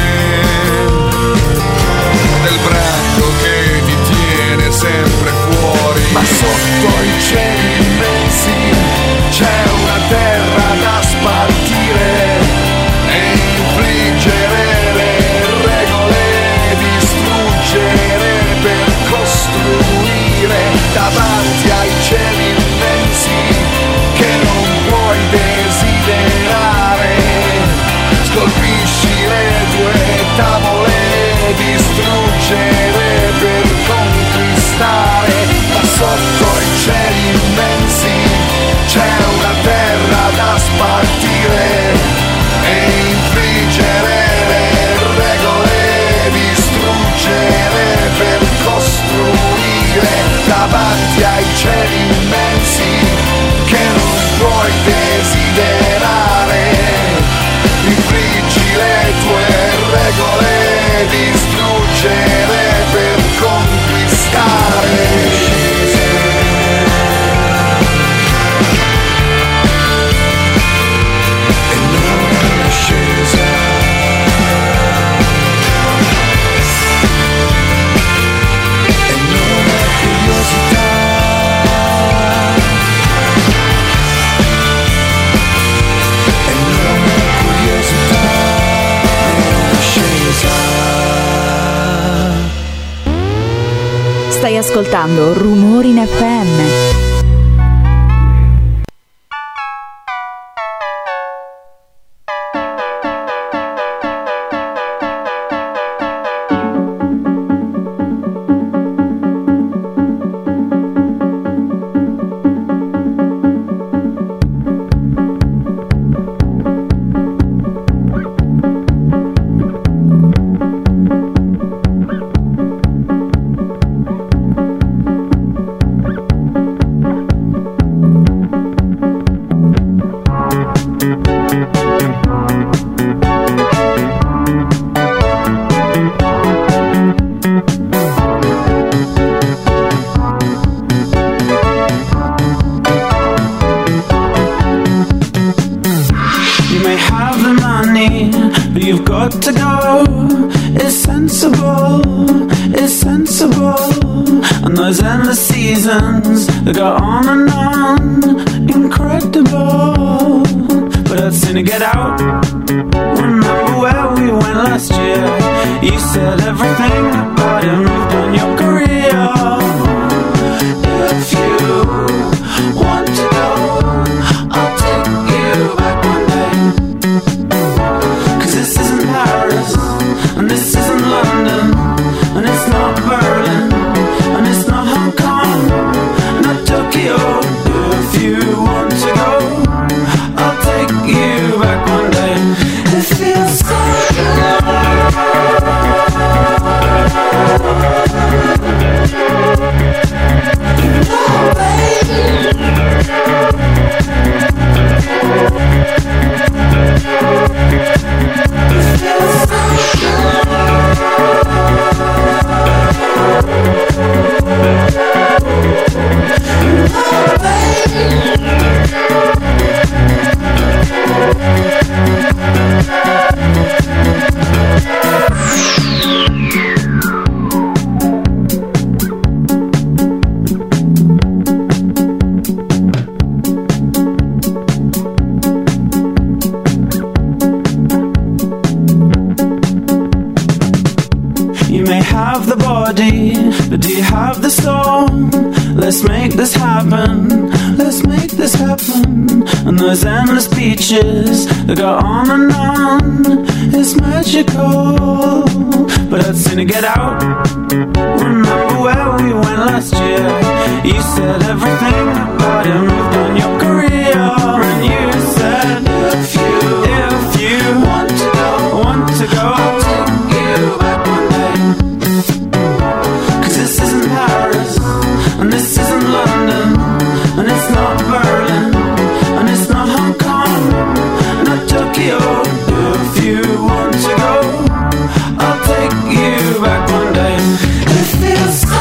del branco che ti tiene sempre fuori. Ma sotto i cieli immensi c'è una terra da spartire e infliggere le regole, distruggere per costruire davanti ai cieli immensi che non puoi desiderare. Scolpisci le tue tavole, distruggere per conquistare. Ma sotto i cieli immensi c'è una terra da spartire e infliggere le regole, distruggere per costruire davanti ai cieli immensi che non puoi desiderare. Infliggi le tue regole, distruggere per conquistare. Stai ascoltando Rumori in F M. You've got to go, it's sensible. is sensible, and those endless seasons that go on and on, incredible. But I'd sooner get out. Remember where we went last year? You said everything about you moved on your career. If you want to go, I'll take you back one day. Cause this isn't Paris, and this isn't London, and it's not Berlin, and it's not Hong Kong, not Tokyo. If you want to go, I'll take you back one day. It feels so this happen, let's make this happen. And those endless beaches that go on and on, it's magical. But I'd sooner get out. Remember where we went last year? You said everything about you moved on your career. And you said if you, if you want to go, want to go, I'll take you back one day. Cause this isn't Paris, and this isn't London, and it's not Berlin, and it's not Hong Kong, not Tokyo. If you want to go, I'll take you back one day. It feels so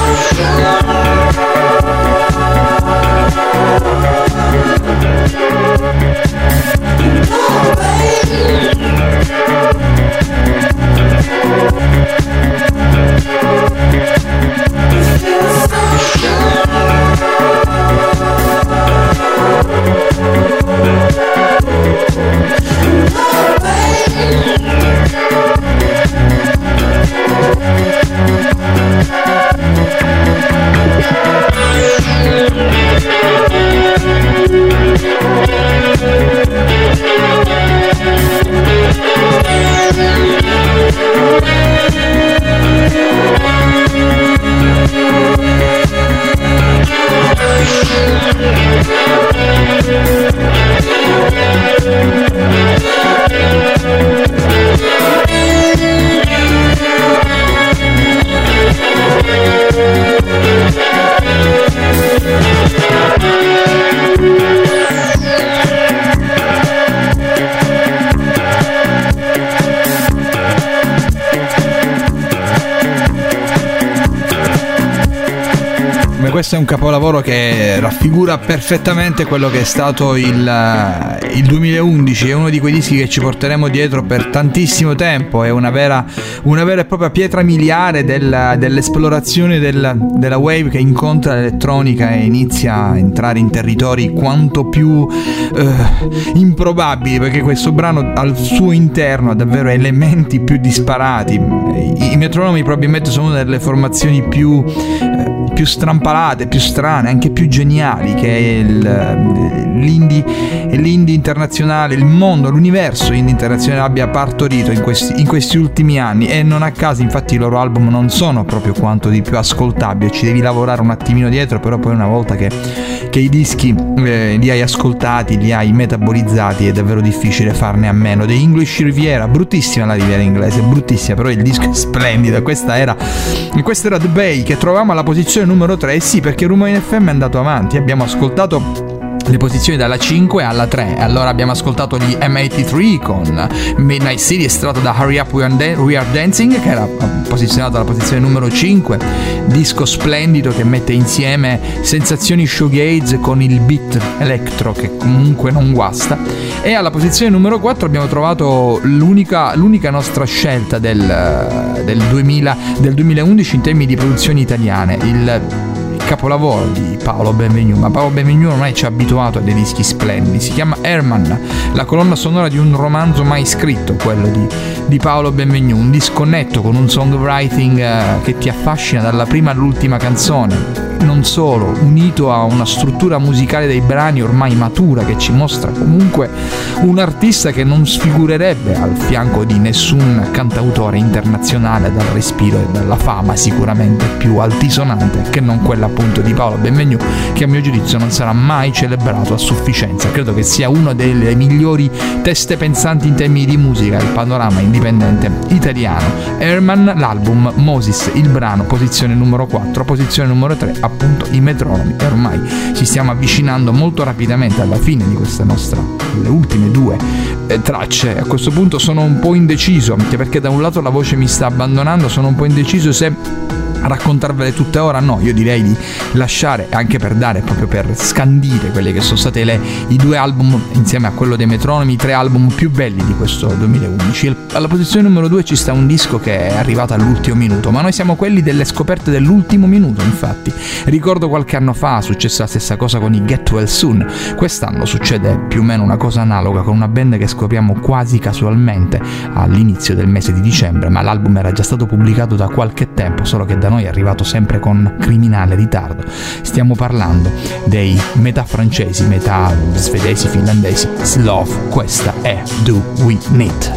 questo è un capolavoro che raffigura perfettamente quello che è stato il, il duemilaundici. È uno di quei dischi che ci porteremo dietro per tantissimo tempo. È una vera, una vera e propria pietra miliare del, dell'esplorazione del, della wave che incontra l'elettronica e inizia a entrare in territori quanto più eh, improbabili, perché questo brano al suo interno ha davvero elementi più disparati. I, i metronomi probabilmente sono una delle formazioni più eh, più strampalate, più strane, anche più geniali che il, l'indie, l'indie internazionale, il mondo, l'universo indie internazionale abbia partorito in questi, in questi ultimi anni. E non a caso infatti i loro album non sono proprio quanto di più ascoltabili, ci devi lavorare un attimino dietro, però poi una volta che, che i dischi eh, li hai ascoltati, li hai metabolizzati, è davvero difficile farne a meno. The English Riviera, bruttissima la Riviera inglese, bruttissima, però il disco è splendido. Questa era, questa era The Bay, che trovavamo alla posizione numero tre. E sì, perché Rumori in F M è andato avanti, abbiamo ascoltato le posizioni dalla cinque alla tre. Allora abbiamo ascoltato gli M ottantatré con Midnight City, estratto da Hurry Up We Are, Dan- We Are Dancing, che era posizionato alla posizione numero cinque, disco splendido che mette insieme sensazioni shoegaze con il beat electro che comunque non guasta. E alla posizione numero quattro abbiamo trovato l'unica, l'unica nostra scelta del, del, duemila, del duemilaundici in termini di produzioni italiane, il capolavoro di Paolo Benvenu. Ma Paolo Benvenu ormai ci ha abituato a dei dischi splendidi. Si chiama Herman, la colonna sonora di un romanzo mai scritto, quello di, di Paolo Benvenu, un disco netto con un songwriting eh, che ti affascina dalla prima all'ultima canzone. Non solo, unito a una struttura musicale dei brani ormai matura che ci mostra comunque un artista che non sfigurerebbe al fianco di nessun cantautore internazionale dal respiro e dalla fama sicuramente più altisonante che non quella appunto di Paolo Benvenu, che a mio giudizio non sarà mai celebrato a sufficienza. Credo che sia una delle migliori teste pensanti in termini di musica del panorama indipendente italiano. Herman, l'album, Moses, il brano, posizione numero quattro, posizione numero tre, appunto i metronomi. E ormai ci stiamo avvicinando molto rapidamente alla fine di questa nostra, le ultime due eh, tracce. A questo punto sono un po' indeciso, anche perché da un lato la voce mi sta abbandonando, sono un po' indeciso se raccontarvele tutte ora. No, io direi di lasciare, anche per dare, proprio per scandire quelle che sono state le, i due album insieme a quello dei metronomi, i tre album più belli di questo duemilaundici. Alla posizione numero due ci sta un disco che è arrivato all'ultimo minuto, ma noi siamo quelli delle scoperte dell'ultimo minuto. Infatti ricordo qualche anno fa successa la stessa cosa con i Get Well Soon. Quest'anno succede più o meno una cosa analoga con una band che scopriamo quasi casualmente all'inizio del mese di dicembre, ma l'album era già stato pubblicato da qualche tempo, solo che da noi è arrivato sempre con criminale ritardo. Stiamo parlando dei metà francesi, metà svedesi, finlandesi, Slov. Questa è Do We Need.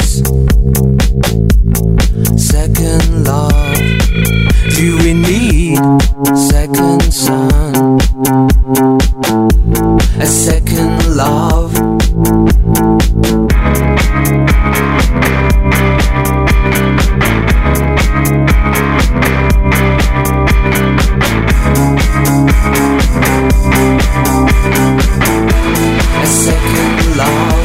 Do we need need second sun, a second love. A second love.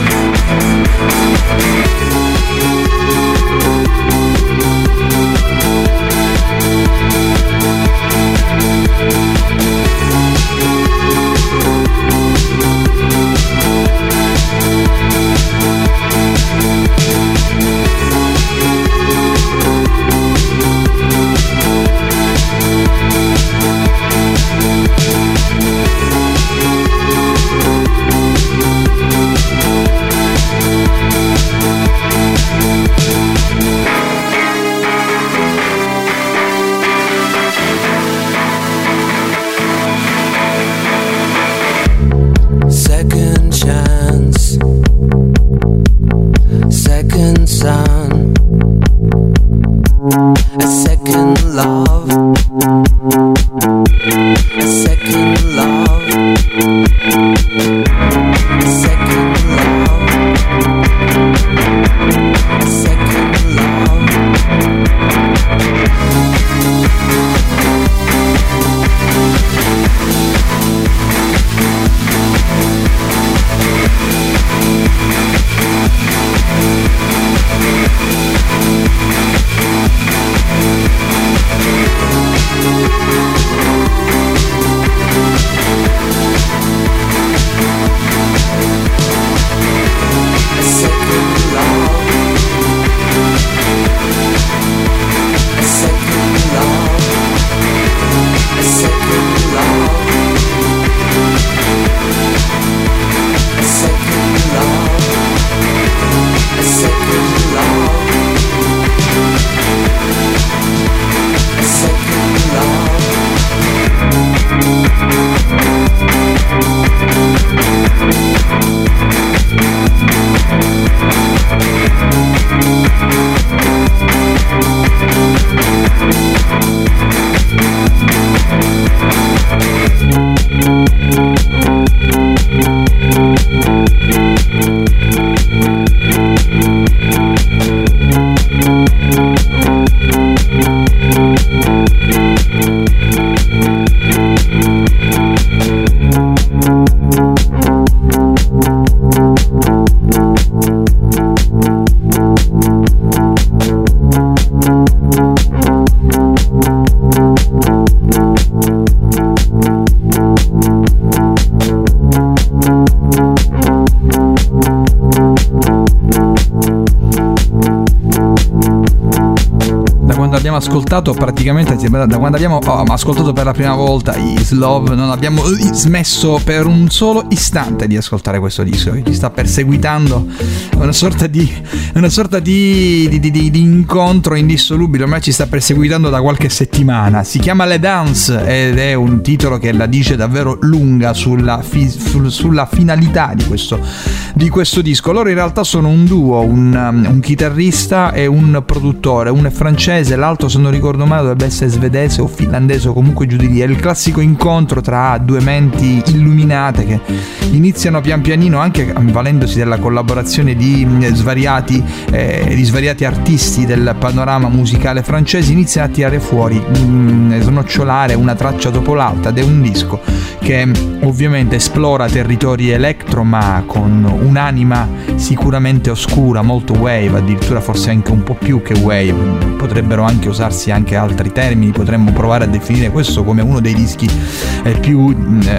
Ascoltato praticamente da quando abbiamo oh, ascoltato per la prima volta Is Love, non abbiamo smesso per un solo istante di ascoltare questo disco che ci sta perseguitando, una sorta di una sorta di, di, di, di incontro indissolubile, ormai ci sta perseguitando da qualche settimana. Si chiama Le Dance ed è un titolo che la dice davvero lunga sulla, fi, sul, sulla finalità di questo, di questo disco. Loro in realtà sono un duo, un, un chitarrista e un produttore, uno è francese, l'altro se non ricordo male dovrebbe essere svedese o finlandese o comunque giù di lì. È il classico incontro tra due menti illuminate che iniziano pian pianino, anche valendosi della collaborazione di svariati, eh, di svariati artisti del panorama musicale francese, iniziano a tirare fuori, mh, snocciolare una traccia dopo l'altra, ed è un disco che ovviamente esplora territori electro ma con un'anima sicuramente oscura, molto wave, addirittura forse anche un po' più che wave, potrebbero anche usarsi anche altri termini, potremmo provare a definire questo come uno dei dischi eh, più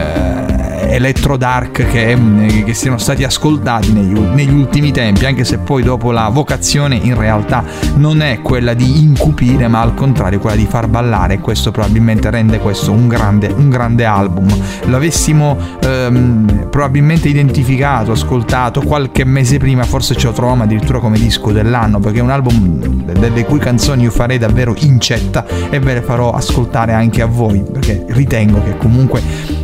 eh, electro dark che, che siano stati ascoltati negli, negli ultimi tempi, anche se poi dopo la vocazione in realtà non è quella di incupire ma al contrario quella di far ballare, e questo probabilmente rende questo un grande, un grande album. L'avessimo ehm, probabilmente identificato, ascoltato qualche mese prima, forse ce lo troviamo addirittura come disco dell'anno, perché è un album delle cui canzoni io farei davvero incetta e ve le farò ascoltare anche a voi, perché ritengo che comunque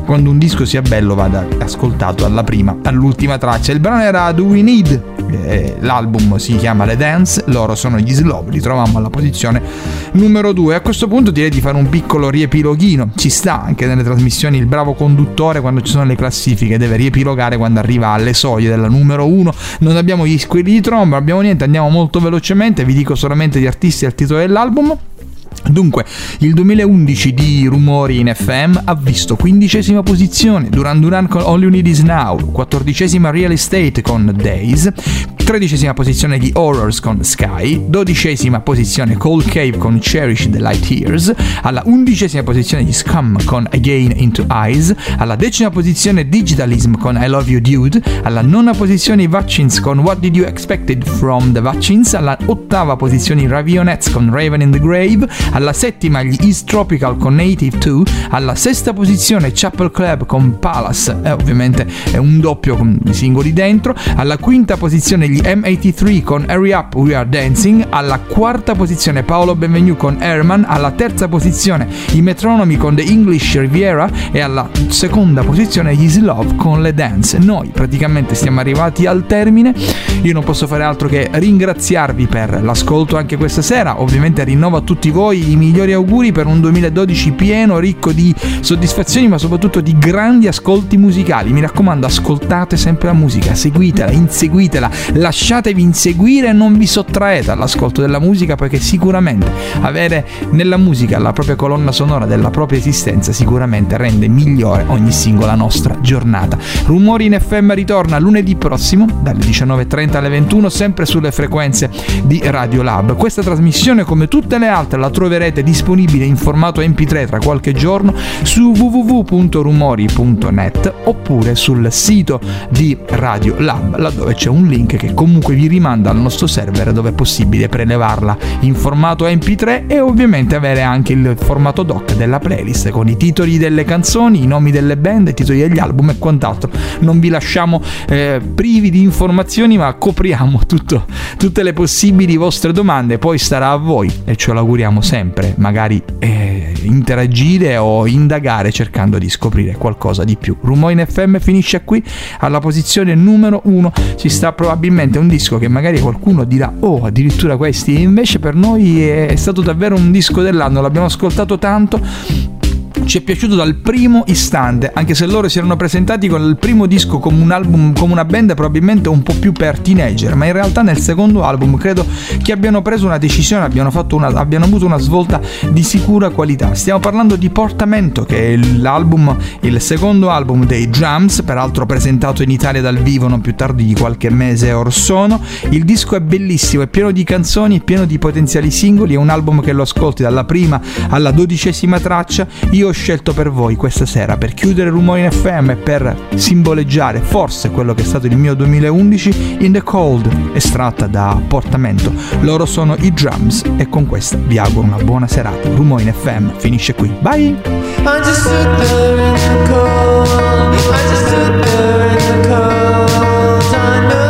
quando un disco sia bello vada ascoltato dalla prima all'ultima traccia. Il brano era Do We Need, eh, l'album si chiama Le Dance, loro sono gli Slov, li trovavamo alla posizione numero due. A questo punto direi di fare un piccolo riepiloghino, ci sta anche nelle trasmissioni, il bravo conduttore quando ci sono le classifiche deve riepilogare quando arriva alle soglie della numero uno. Non abbiamo gli squilli di tromba, non abbiamo niente, andiamo molto velocemente, vi dico solamente gli artisti e il titolo dell'album. Dunque, il duemilaundici di Rumori in F M ha visto quindicesima posizione Duran Duran con All You Need Is Now, quattordicesima Real Estate con Days, tredicesima posizione di Horrors con Sky, dodicesima posizione Cold Cave con Cherish the Light Years, alla undicesima posizione di Scum con Again Into Eyes, alla decima posizione Digitalism con I Love You Dude, alla nona posizione i Vaccines con What Did You Expected From The Vaccines, alla ottava posizione i Ravionettes con Raven in the Grave, alla settima gli East Tropical con Native due, alla sesta posizione Chapel Club con Palace, e eh, ovviamente è un doppio con i singoli dentro, alla quinta posizione gli M ottantatré con Hurry Up We Are Dancing, alla quarta posizione Paolo Benvenu con Airman, alla terza posizione i Metronomi con The English Riviera e alla seconda posizione gli Slov con Le Dance. Noi praticamente siamo arrivati al termine, io non posso fare altro che ringraziarvi per l'ascolto anche questa sera, ovviamente rinnovo a tutti voi i migliori auguri per un duemiladodici pieno, ricco di soddisfazioni ma soprattutto di grandi ascolti musicali. Mi raccomando, ascoltate sempre la musica, seguitela, inseguitela, lasciatevi inseguire e non vi sottraete all'ascolto della musica, perché sicuramente avere nella musica la propria colonna sonora della propria esistenza sicuramente rende migliore ogni singola nostra giornata. Rumori in F M ritorna lunedì prossimo dalle diciannove e trenta alle ventuno, sempre sulle frequenze di Radio Lab. Questa trasmissione, come tutte le altre, la troverete disponibile in formato M P tre tra qualche giorno su w w w punto rumori punto net oppure sul sito di Radio Lab, laddove c'è un link che comunque vi rimanda al nostro server dove è possibile prelevarla in formato M P tre e ovviamente avere anche il formato doc della playlist con i titoli delle canzoni, i nomi delle band, i titoli degli album e quant'altro. Non vi lasciamo eh, privi di informazioni, ma copriamo tutto, tutte le possibili vostre domande, poi starà a voi e ce lo auguriamo sempre, magari eh, interagire o indagare cercando di scoprire qualcosa di più. Rumori in F M finisce qui, alla posizione numero uno ci sta probabilmente un disco che magari qualcuno dirà oh addirittura questi, invece per noi è stato davvero un disco dell'anno, l'abbiamo ascoltato tanto, ci è piaciuto dal primo istante, anche se loro si erano presentati con il primo disco come un album, come una band probabilmente un po' più per teenager, ma in realtà nel secondo album credo che abbiano preso una decisione, abbiano, fatto una, abbiano avuto una svolta di sicura qualità. Stiamo parlando di Portamento, che è l'album, il secondo album dei Drums, peraltro presentato in Italia dal vivo non più tardi di qualche mese or sono. Il disco è bellissimo, è pieno di canzoni, è pieno di potenziali singoli, è un album che lo ascolti dalla prima alla dodicesima traccia. Io ho scelto per voi questa sera, per chiudere Rumori in F M e per simboleggiare forse quello che è stato il mio duemilaundici, In the Cold, estratta da Portamento. Loro sono i Drums e con questa vi auguro una buona serata. Rumori in F M finisce qui, bye! I just stood there in the cold, I just stood there in the cold, I know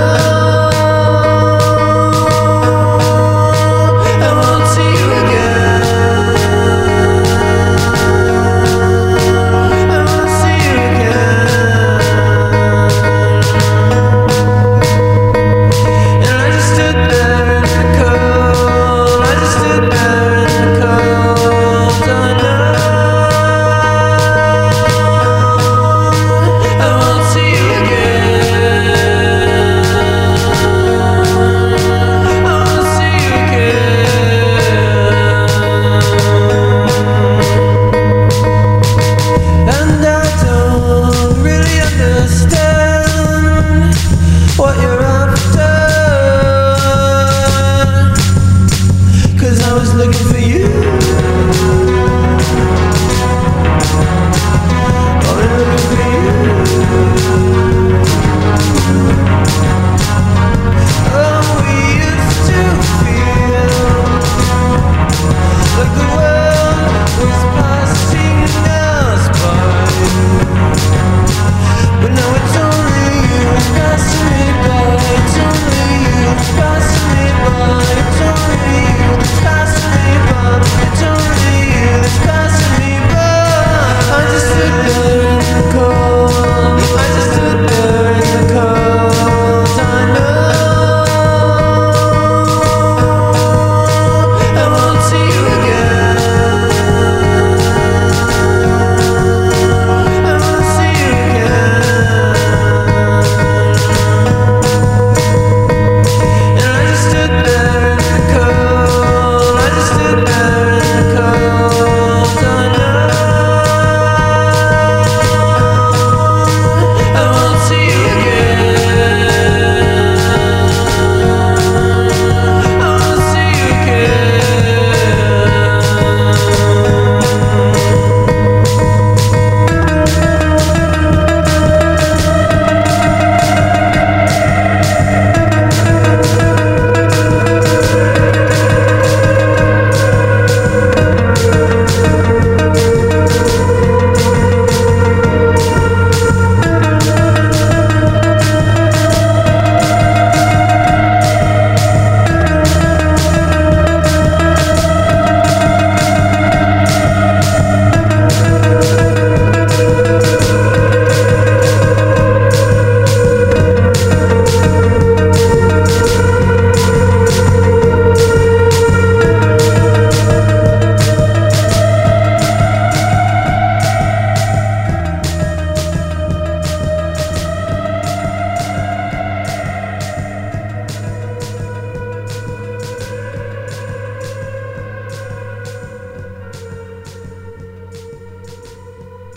I won't see you again, I won't see you again, and I just stood there in the cold, I just stood there in the cold, I know I won't see you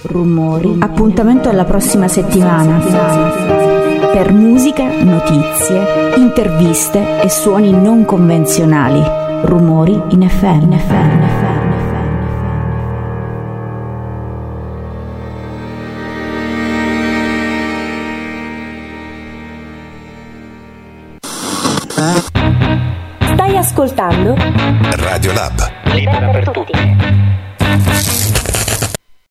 rumori. Appuntamento alla prossima settimana per musica, notizie, interviste e suoni non convenzionali. Rumori in F M. In F M. Stai ascoltando Radio Lab. Libera per tutti.